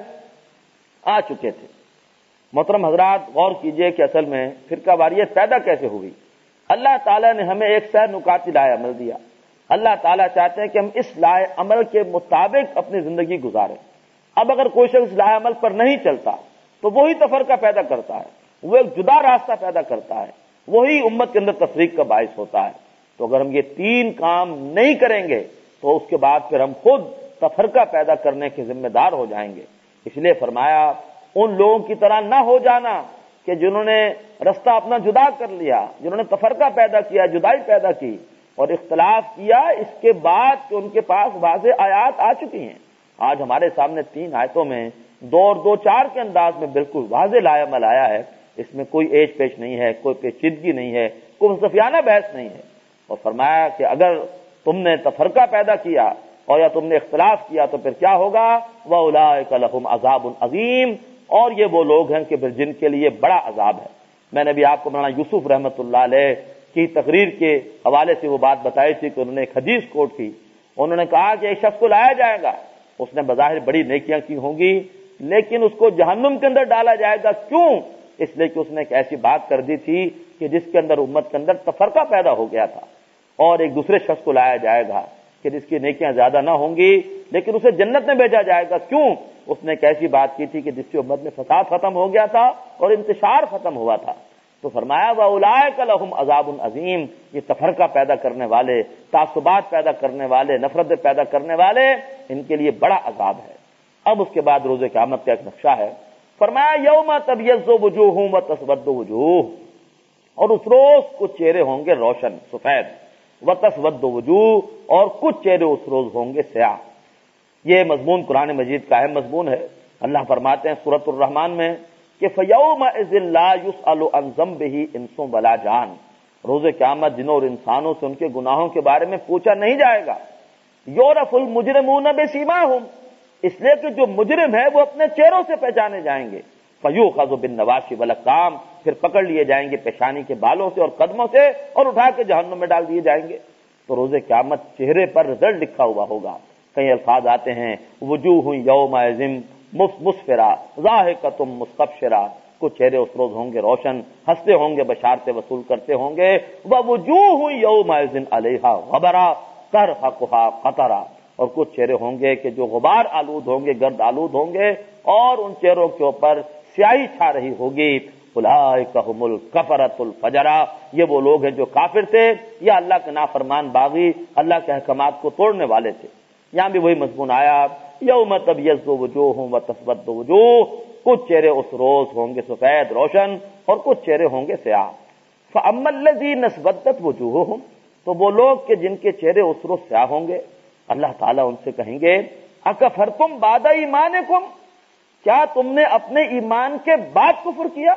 آ چکے تھے۔ محترم حضرات، غور کیجئے کہ اصل میں فرقہ واریت پیدا کیسے ہوئی۔ اللہ تعالیٰ نے ہمیں ایک سہ نکاتی لاہ عمل دیا۔ اللہ تعالیٰ چاہتے ہیں کہ ہم اس لاہ عمل کے مطابق اپنی زندگی گزاریں۔ اب اگر کوئی شخص لاہ عمل پر نہیں چلتا تو وہی تفرقہ پیدا کرتا ہے، وہ ایک جدا راستہ پیدا کرتا ہے، وہی امت کے اندر تفریق کا باعث ہوتا ہے۔ تو اگر ہم یہ تین کام نہیں کریں گے تو اس کے بعد پھر ہم خود تفرقہ پیدا کرنے کے ذمہ دار ہو جائیں گے۔ اس لیے فرمایا ان لوگوں کی طرح نہ ہو جانا کہ جنہوں نے رستہ اپنا جدا کر لیا، جنہوں نے تفرقہ پیدا کیا، جدائی پیدا کی اور اختلاف کیا اس کے بعد کہ ان کے پاس واضح آیات آ چکی ہیں۔ آج ہمارے سامنے تین آیتوں میں دو اور دو چار کے انداز میں بالکل واضح لاہ عمل آیا ہے، اس میں کوئی ایج پیش نہیں ہے، کوئی پیچیدگی نہیں ہے، کوئی صفیانہ بحث نہیں ہے۔ اور فرمایا کہ اگر تم نے تفرقہ پیدا کیا اور یا تم نے اختلاف کیا تو پھر کیا ہوگا، وَأُولَٰئِكَ لَهُمْ عَذَابٌ عَظِيمٌ، اور یہ وہ لوگ ہیں کہ پھر جن کے لیے بڑا عذاب ہے۔ میں نے بھی آپ کو مولانا یوسف رحمۃ اللہ علیہ کی تقریر کے حوالے سے وہ بات بتائی تھی کہ انہوں نے ایک حدیث کوٹ کی۔ انہوں نے کہا کہ ایک شخص کو لایا جائے گا، اس نے بظاہر بڑی نیکیاں کی ہوں گی لیکن اس کو جہنم کے اندر ڈالا جائے گا۔ کیوں؟ اس لیے کہ اس نے ایک ایسی بات کر دی تھی کہ جس کے اندر امت کے اندر تفرقہ پیدا ہو گیا تھا۔ اور ایک دوسرے شخص کو لایا جائے گا کہ جس کی نیکیاں زیادہ نہ ہوں گی لیکن اسے جنت میں بھیجا جائے گا۔ کیوں؟ اس نے ایک ایسی بات کی تھی کہ جس سے امت میں فساد ختم ہو گیا تھا اور انتشار ختم ہوا تھا۔ تو فرمایا وَأُولَٰئِكَ لَهُمْ عَذَابٌ عَظِيمٌ، یہ تفرقہ پیدا کرنے والے، تعصبات پیدا کرنے والے، نفرتیں پیدا کرنے والے، ان کے لیے بڑا عذاب ہے۔ اب اس کے بعد روز قیامت کا ایک نقشہ ہے۔ فرمایا یوم تبیض وجوہ وتسود وجوہ، اور اس روز کچھ چہرے ہوں گے روشن سفید، وتسود وجوہ، اور کچھ چہرے اس روز ہوں گے سیاہ۔ یہ مضمون قرآن مجید کا اہم مضمون ہے۔ اللہ فرماتے ہیں سورۃ الرحمن میں کہ فَيَوْمَئِذٍ لَا يُسْأَلُ عَنْ ذَنبِهِ إِنسٌ وَلَا جَانٌ، روز قیامت جنوں اور انسانوں سے ان کے گناہوں کے بارے میں پوچھا نہیں جائے گا۔ یعرف المجرمون بسیماہم، اس لیے کہ جو مجرم ہے وہ اپنے چہروں سے پہچانے جائیں گے۔ فَيُؤْخَذُ بِالنَّوَاصِي وَالْأَقْدَامِ، پھر پکڑ لیے جائیں گے پیشانی کے بالوں سے اور قدموں سے اور اٹھا کے جہنم میں ڈال دیے جائیں گے۔ تو روز قیامت چہرے پر رزلٹ لکھا ہوا ہوگا۔ کئی الفاظ آتے ہیں وجوہ یومئذ مسفرہ ضاحکۃ مستبشرہ، کچھ چہرے اس روز ہوں گے روشن، ہنستے ہوں گے، بشارتیں وصول کرتے ہوں گے۔ ووجوہ یومئذ علیہا غبرہ ترہقھا قطرہ، اور کچھ چہرے ہوں گے کہ جو غبار آلود ہوں گے، گرد آلود ہوں گے، اور ان چہروں کے اوپر سیاہی چھا رہی ہوگی۔ اولئک ھم الکفرۃ الفجرہ، یہ وہ لوگ ہیں جو کافر تھے یا اللہ کے نافرمان باغی، اللہ کے احکامات کو توڑنے والے تھے۔ یہاں بھی وہی مضمون آیا یوم تبیض وجوہ وتسود وجوہ، کچھ چہرے اس روز ہوں گے سفید روشن اور کچھ چہرے ہوں گے سیاہ۔ فاما الذین اسودت وجوہہم، تو وہ لوگ کہ جن کے چہرے اس روز سیاہ ہوں گے، اللہ تعالیٰ ان سے کہیں گے اکفرتم بعد ایمانکم، کیا تم نے اپنے ایمان کے بعد کفر کیا؟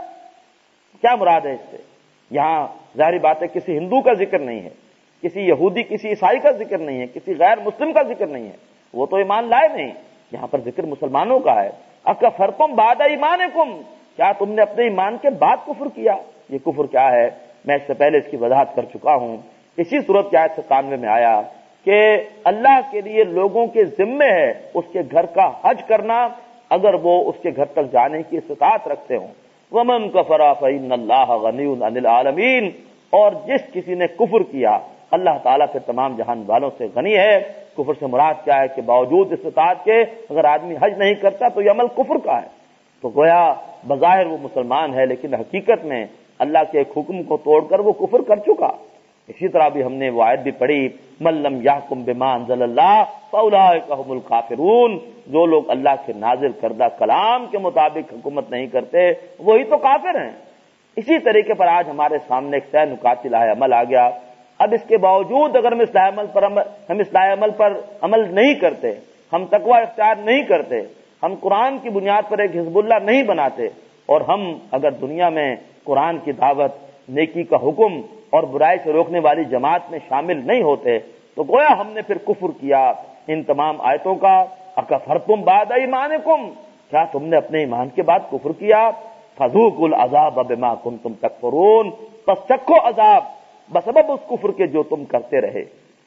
کیا مراد ہے اس سے؟ یہاں ظاہری بات ہے کسی ہندو کا ذکر نہیں ہے، کسی یہودی کسی عیسائی کا ذکر نہیں ہے، کسی غیر مسلم کا ذکر نہیں ہے، وہ تو ایمان لائے نہیں، یہاں پر ذکر مسلمانوں کا ہے۔ اکفرتم بعد ایمانکم، کیا تم نے اپنے ایمان کے بعد کفر کیا؟ یہ کفر کیا ہے میں اس سے پہلے اس کی وضاحت کر چکا ہوں. اسی صورت کی آیت ستانوے میں آیا کہ اللہ کے لیے لوگوں کے ذمے ہے اس کے گھر کا حج کرنا اگر وہ اس کے گھر تک جانے کی استطاعت رکھتے ہوں. ومن کفر فإن اللہ غنی عن العالمین، اور جس کسی نے کفر کیا اللہ تعالیٰ پھر تمام جہان والوں سے غنی ہے. کفر سے مراد کیا ہے کہ باوجود استطاعت کے اگر آدمی حج نہیں کرتا تو یہ عمل کفر کا ہے. تو گویا بظاہر وہ مسلمان ہے لیکن حقیقت میں اللہ کے ایک حکم کو توڑ کر وہ کفر کر چکا. اسی طرح بھی ہم نے وہ آیت بھی پڑھی من لم یحکم بما انزل اللہ فاولئک هم الکافرون، جو لوگ اللہ کے نازل کردہ کلام کے مطابق حکومت نہیں کرتے وہی تو کافر ہیں. اسی طریقے پر آج ہمارے سامنے ایک سہ نکاتی لاہ عمل آ گیا. اب اس کے باوجود اگر ہم اصلاح عمل پر عمل ہم اصلاح عمل پر عمل نہیں کرتے، ہم تقوی اختیار نہیں کرتے، ہم قرآن کی بنیاد پر ایک حزب اللہ نہیں بناتے، اور ہم اگر دنیا میں قرآن کی دعوت، نیکی کا حکم اور برائی سے روکنے والی جماعت میں شامل نہیں ہوتے، تو گویا ہم نے پھر کفر کیا ان تمام آیتوں کا. اکفرتم بعد ایمانکم، کیا تم نے اپنے ایمان کے بعد کفر کیا؟ فذوقوا العذاب بما کنتم تکفرون، پس چکھو عذاب بسبب اس کفر کے جو تم کرتے رہے.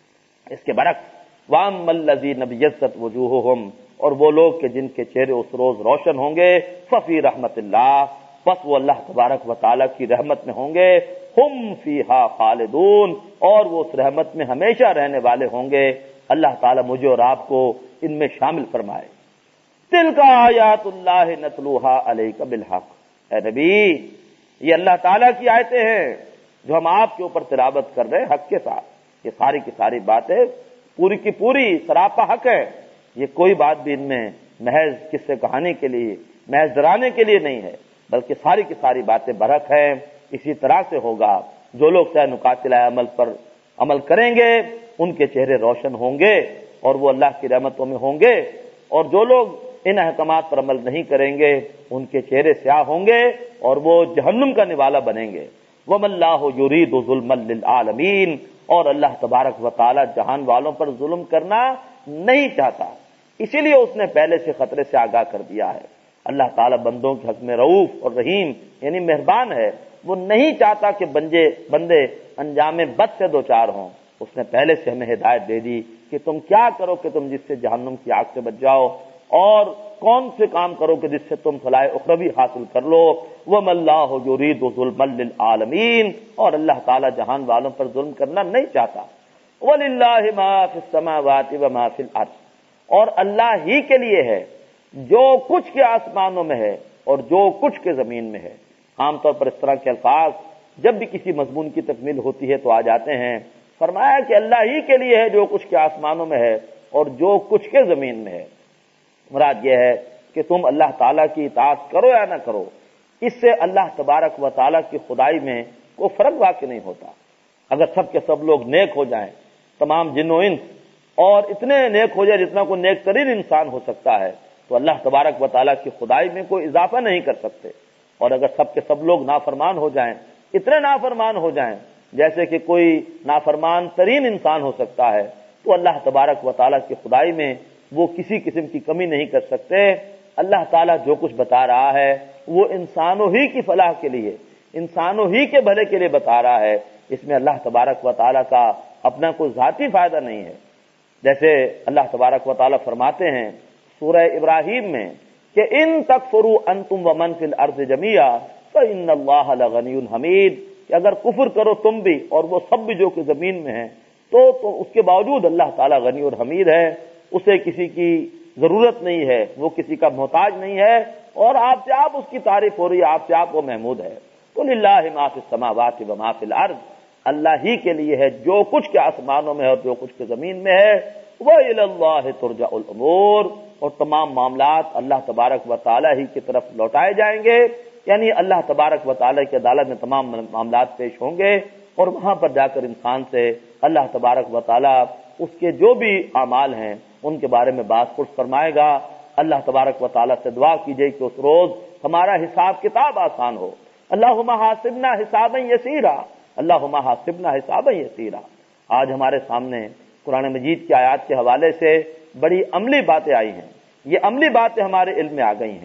اس کے برعکس وَأَمَّا الَّذِينَ ابْيَضَّتْ وُجُوهُهُمْ، اور وہ لوگ کہ جن کے چہرے اس روز روشن ہوں گے، ففی رحمت اللہ، پس وہ اللہ تبارک و تعالیٰ کی رحمت میں ہوں گے. ہم فیہا خالدون، اور وہ اس رحمت میں ہمیشہ رہنے والے ہوں گے. اللہ تعالیٰ مجھے اور آپ کو ان میں شامل فرمائے. تلک آیات اللہ نتلوہا علیک بالحق، اے نبی یہ اللہ تعالیٰ کی آیتیں ہیں جو ہم آپ کے اوپر تلاوت کر رہے ہیں حق کے ساتھ. یہ ساری کی ساری باتیں پوری کی پوری سراپا حق ہے. یہ کوئی بات بھی ان میں محض قصے کہانی کے لیے، محض ڈرانے کے لیے نہیں ہے، بلکہ ساری کی ساری باتیں برحق ہیں. اسی طرح سے ہوگا جو لوگ سہ نکات عمل پر عمل کریں گے ان کے چہرے روشن ہوں گے اور وہ اللہ کی رحمتوں میں ہوں گے، اور جو لوگ ان احکامات پر عمل نہیں کریں گے ان کے چہرے سیاہ ہوں گے اور وہ جہنم کا نوالا بنیں گے. وَمَا اللَّهُ يُرِيدُ ظُلْمًا لِلْعَالَمِينَ، اور اللہ تبارک و تعالی جہان والوں پر ظلم کرنا نہیں چاہتا، اسی لیے اس نے پہلے سے خطرے سے آگاہ کر دیا ہے. اللہ تعالیٰ بندوں کے حق میں رؤوف اور رحیم یعنی مہربان ہے. وہ نہیں چاہتا کہ بندے بندے انجام بد سے دوچار ہوں. اس نے پہلے سے ہمیں ہدایت دے دی کہ تم کیا کرو کہ تم جس سے جہنم کی آگ سے بچ جاؤ، اور کون سے کام کرو کہ جس سے تم فلاح اخروی حاصل کر لو. وَمَا اللَّهُ يُرِيدُ ظُلْمًا لِلْعَالَمِينَ، اور اللہ تعالیٰ جہان والوں پر ظلم کرنا نہیں چاہتا. وَلِلَّهِ مَا فِي السَّمَاوَاتِ وَمَا فِي الْأَرْضِ، اور اللہ ہی کے لیے ہے جو کچھ کے آسمانوں میں ہے اور جو کچھ کے زمین میں ہے. عام طور پر اس طرح کے الفاظ جب بھی کسی مضمون کی تکمیل ہوتی ہے تو آ جاتے ہیں. فرمایا کہ اللہ ہی کے لیے ہے جو کچھ کے آسمانوں میں ہے اور جو کچھ کے زمین میں ہے. مراد یہ ہے کہ تم اللہ تعالیٰ کی اطاعت کرو یا نہ کرو، اس سے اللہ تبارک و تعالیٰ کی خدائی میں کوئی فرق واقع نہیں ہوتا. اگر سب کے سب لوگ نیک ہو جائیں، تمام جن و انس، اور اتنے نیک ہو جائے جتنا کوئی نیک ترین انسان ہو سکتا ہے، تو اللہ تبارک و تعالیٰ کی خدائی میں کوئی اضافہ نہیں کر سکتے. اور اگر سب کے سب لوگ نافرمان ہو جائیں، اتنے نافرمان ہو جائیں جیسے کہ کوئی نافرمان ترین انسان ہو سکتا ہے، تو اللہ تبارک و تعالیٰ کی خدائی میں وہ کسی قسم کی کمی نہیں کر سکتے. اللہ تعالیٰ جو کچھ بتا رہا ہے وہ انسانوں ہی کی فلاح کے لیے، انسانوں ہی کے بھلے کے لیے بتا رہا ہے. اس میں اللہ تبارک و تعالیٰ کا اپنا کوئی ذاتی فائدہ نہیں ہے. جیسے اللہ تبارک و تعالیٰ فرماتے ہیں سورہ ابراہیم میں کہ ان تکفروا انتم ومن فی الارض جميعا فان اللہ لغنی حمید، کہ اگر کفر کرو تم بھی اور وہ سب بھی جو کہ زمین میں ہیں تو, تو اس کے باوجود اللہ تعالیٰ غنی اور حمید ہے. اسے کسی کی ضرورت نہیں ہے، وہ کسی کا محتاج نہیں ہے، اور آپ سے آپ اس کی تعریف ہو رہی ہے، آپ سے آپ وہ محمود ہے. تو للہ ما فی السماوات وما فی الارض، اللہ ہی کے لیے ہے جو کچھ کے آسمانوں میں ہے اور جو کچھ کے زمین میں ہے. وَإِلَى اللَّهِ تُرْجَعُ الْأُمُورُ، اور تمام معاملات اللہ تبارک و تعالیٰ ہی کی طرف لوٹائے جائیں گے. یعنی اللہ تبارک و تعالیٰ کی عدالت میں تمام معاملات پیش ہوں گے، اور وہاں پر جا کر انسان سے اللہ تبارک و تعالیٰ اس کے جو بھی اعمال ہیں ان کے بارے میں بات پرس فرمائے گا. اللہ تبارک و تعالیٰ سے دعا کیجئے کہ اس روز ہمارا حساب کتاب آسان ہو. اللہم حاسبنا حسابا یسیرا، اللہم حاسبنا حسابا یسیرا. آج ہمارے سامنے قرآن مجید کی آیات کے حوالے سے بڑی عملی باتیں آئی ہیں. یہ عملی باتیں ہمارے علم میں آ گئی ہیں.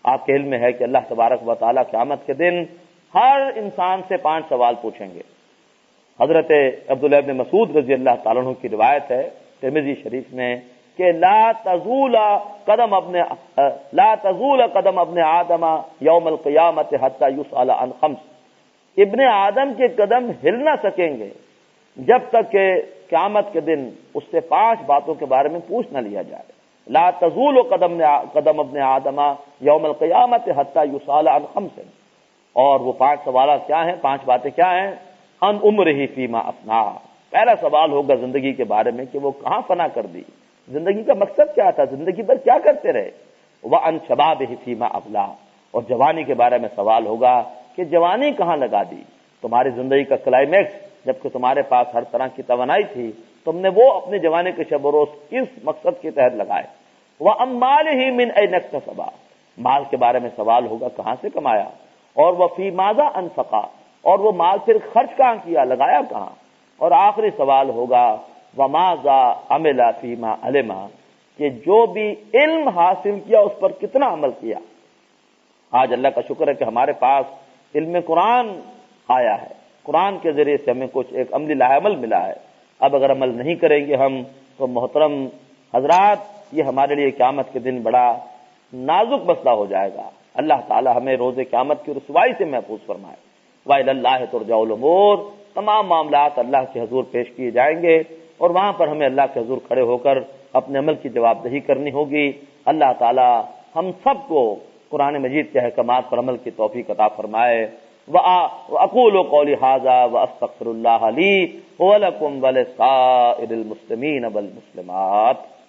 آپ کے علم میں ہے کہ اللہ تبارک و تعالیٰ قیامت کے دن ہر انسان سے پانچ سوال پوچھیں گے۔ حضرت عبداللہ ابن مسعود رضی اللہ تعالیٰ عنہ کی روایت ہے ترمذی شریف میں کہ لا تزول قدم ابن لا تزول قدم ابن آدم یوم القیامت حتی یسأل عن خمس، ابن آدم کے قدم ہل نہ سکیں گے جب تک کہ قیامت کے دن اس سے پانچ باتوں کے بارے میں پوچھ نہ لیا جائے۔ لا تزول قدم قدم ابن آدم یوم القیامت حتی یسأل عن خمس، اور وہ پانچ سوالات کیا ہیں، پانچ باتیں کیا ہیں؟ ان عمرہ فیما افنا، پہلا سوال ہوگا زندگی کے بارے میں کہ وہ کہاں فنا کر دی، زندگی کا مقصد کیا تھا، زندگی پر کیا کرتے رہے۔ وَأَنْ شَبَابِهِ فِيمَا أَبْلَىٰ، اور جوانی کے بارے میں سوال ہوگا کہ جوانی کہاں لگا دی، تمہاری زندگی کا کلائمیکس جبکہ تمہارے پاس ہر طرح کی توانائی تھی، تم نے وہ اپنی جوانی کے شب و روز کس مقصد کے تحت لگائے۔ وَأَمْوَالِهِ مِنْ أَيْنَ اكْتَسَبَ، مال کے بارے میں سوال ہوگا کہاں سے کمایا، اور وَفِي مَاذَا أَنْفَقَ، اور وہ مال پھر خرچ کہاں کیا، لگایا کہاں، اور آخری سوال ہوگا وَمَاذَا عَمِلَ فِيمَا عَلِمَ، کہ جو بھی علم حاصل کیا اس پر کتنا عمل کیا۔ آج اللہ کا شکر ہے کہ ہمارے پاس علم قرآن آیا ہے، قرآن کے ذریعے سے ہمیں کچھ ایک عملی لاہ عمل ملا ہے۔ اب اگر عمل نہیں کریں گے ہم تو محترم حضرات یہ ہمارے لیے قیامت کے دن بڑا نازک مسئلہ ہو جائے گا۔ اللہ تعالی ہمیں روز قیامت کی رسوائی سے محفوظ فرمائے۔ وَإِلَى اللَّهِ تُرْجَعُ الْأُمُورُ، تمام معاملات اللہ کے حضور پیش کیے جائیں گے اور وہاں پر ہمیں اللہ کے حضور کھڑے ہو کر اپنے عمل کی جواب دہی کرنی ہوگی۔ اللہ تعالی ہم سب کو قرآن مجید کے احکامات پر عمل کی توفیق عطا فرمائے۔ وَأَقُولُ قَوْلِي هَٰذَا وَأَسْتَغْفِرُ اللَّهَ لِي وَلَكُمْ وَلِسَائِرِ الْمُسْلِمِينَ وَالْمُسْلِمَاتِ۔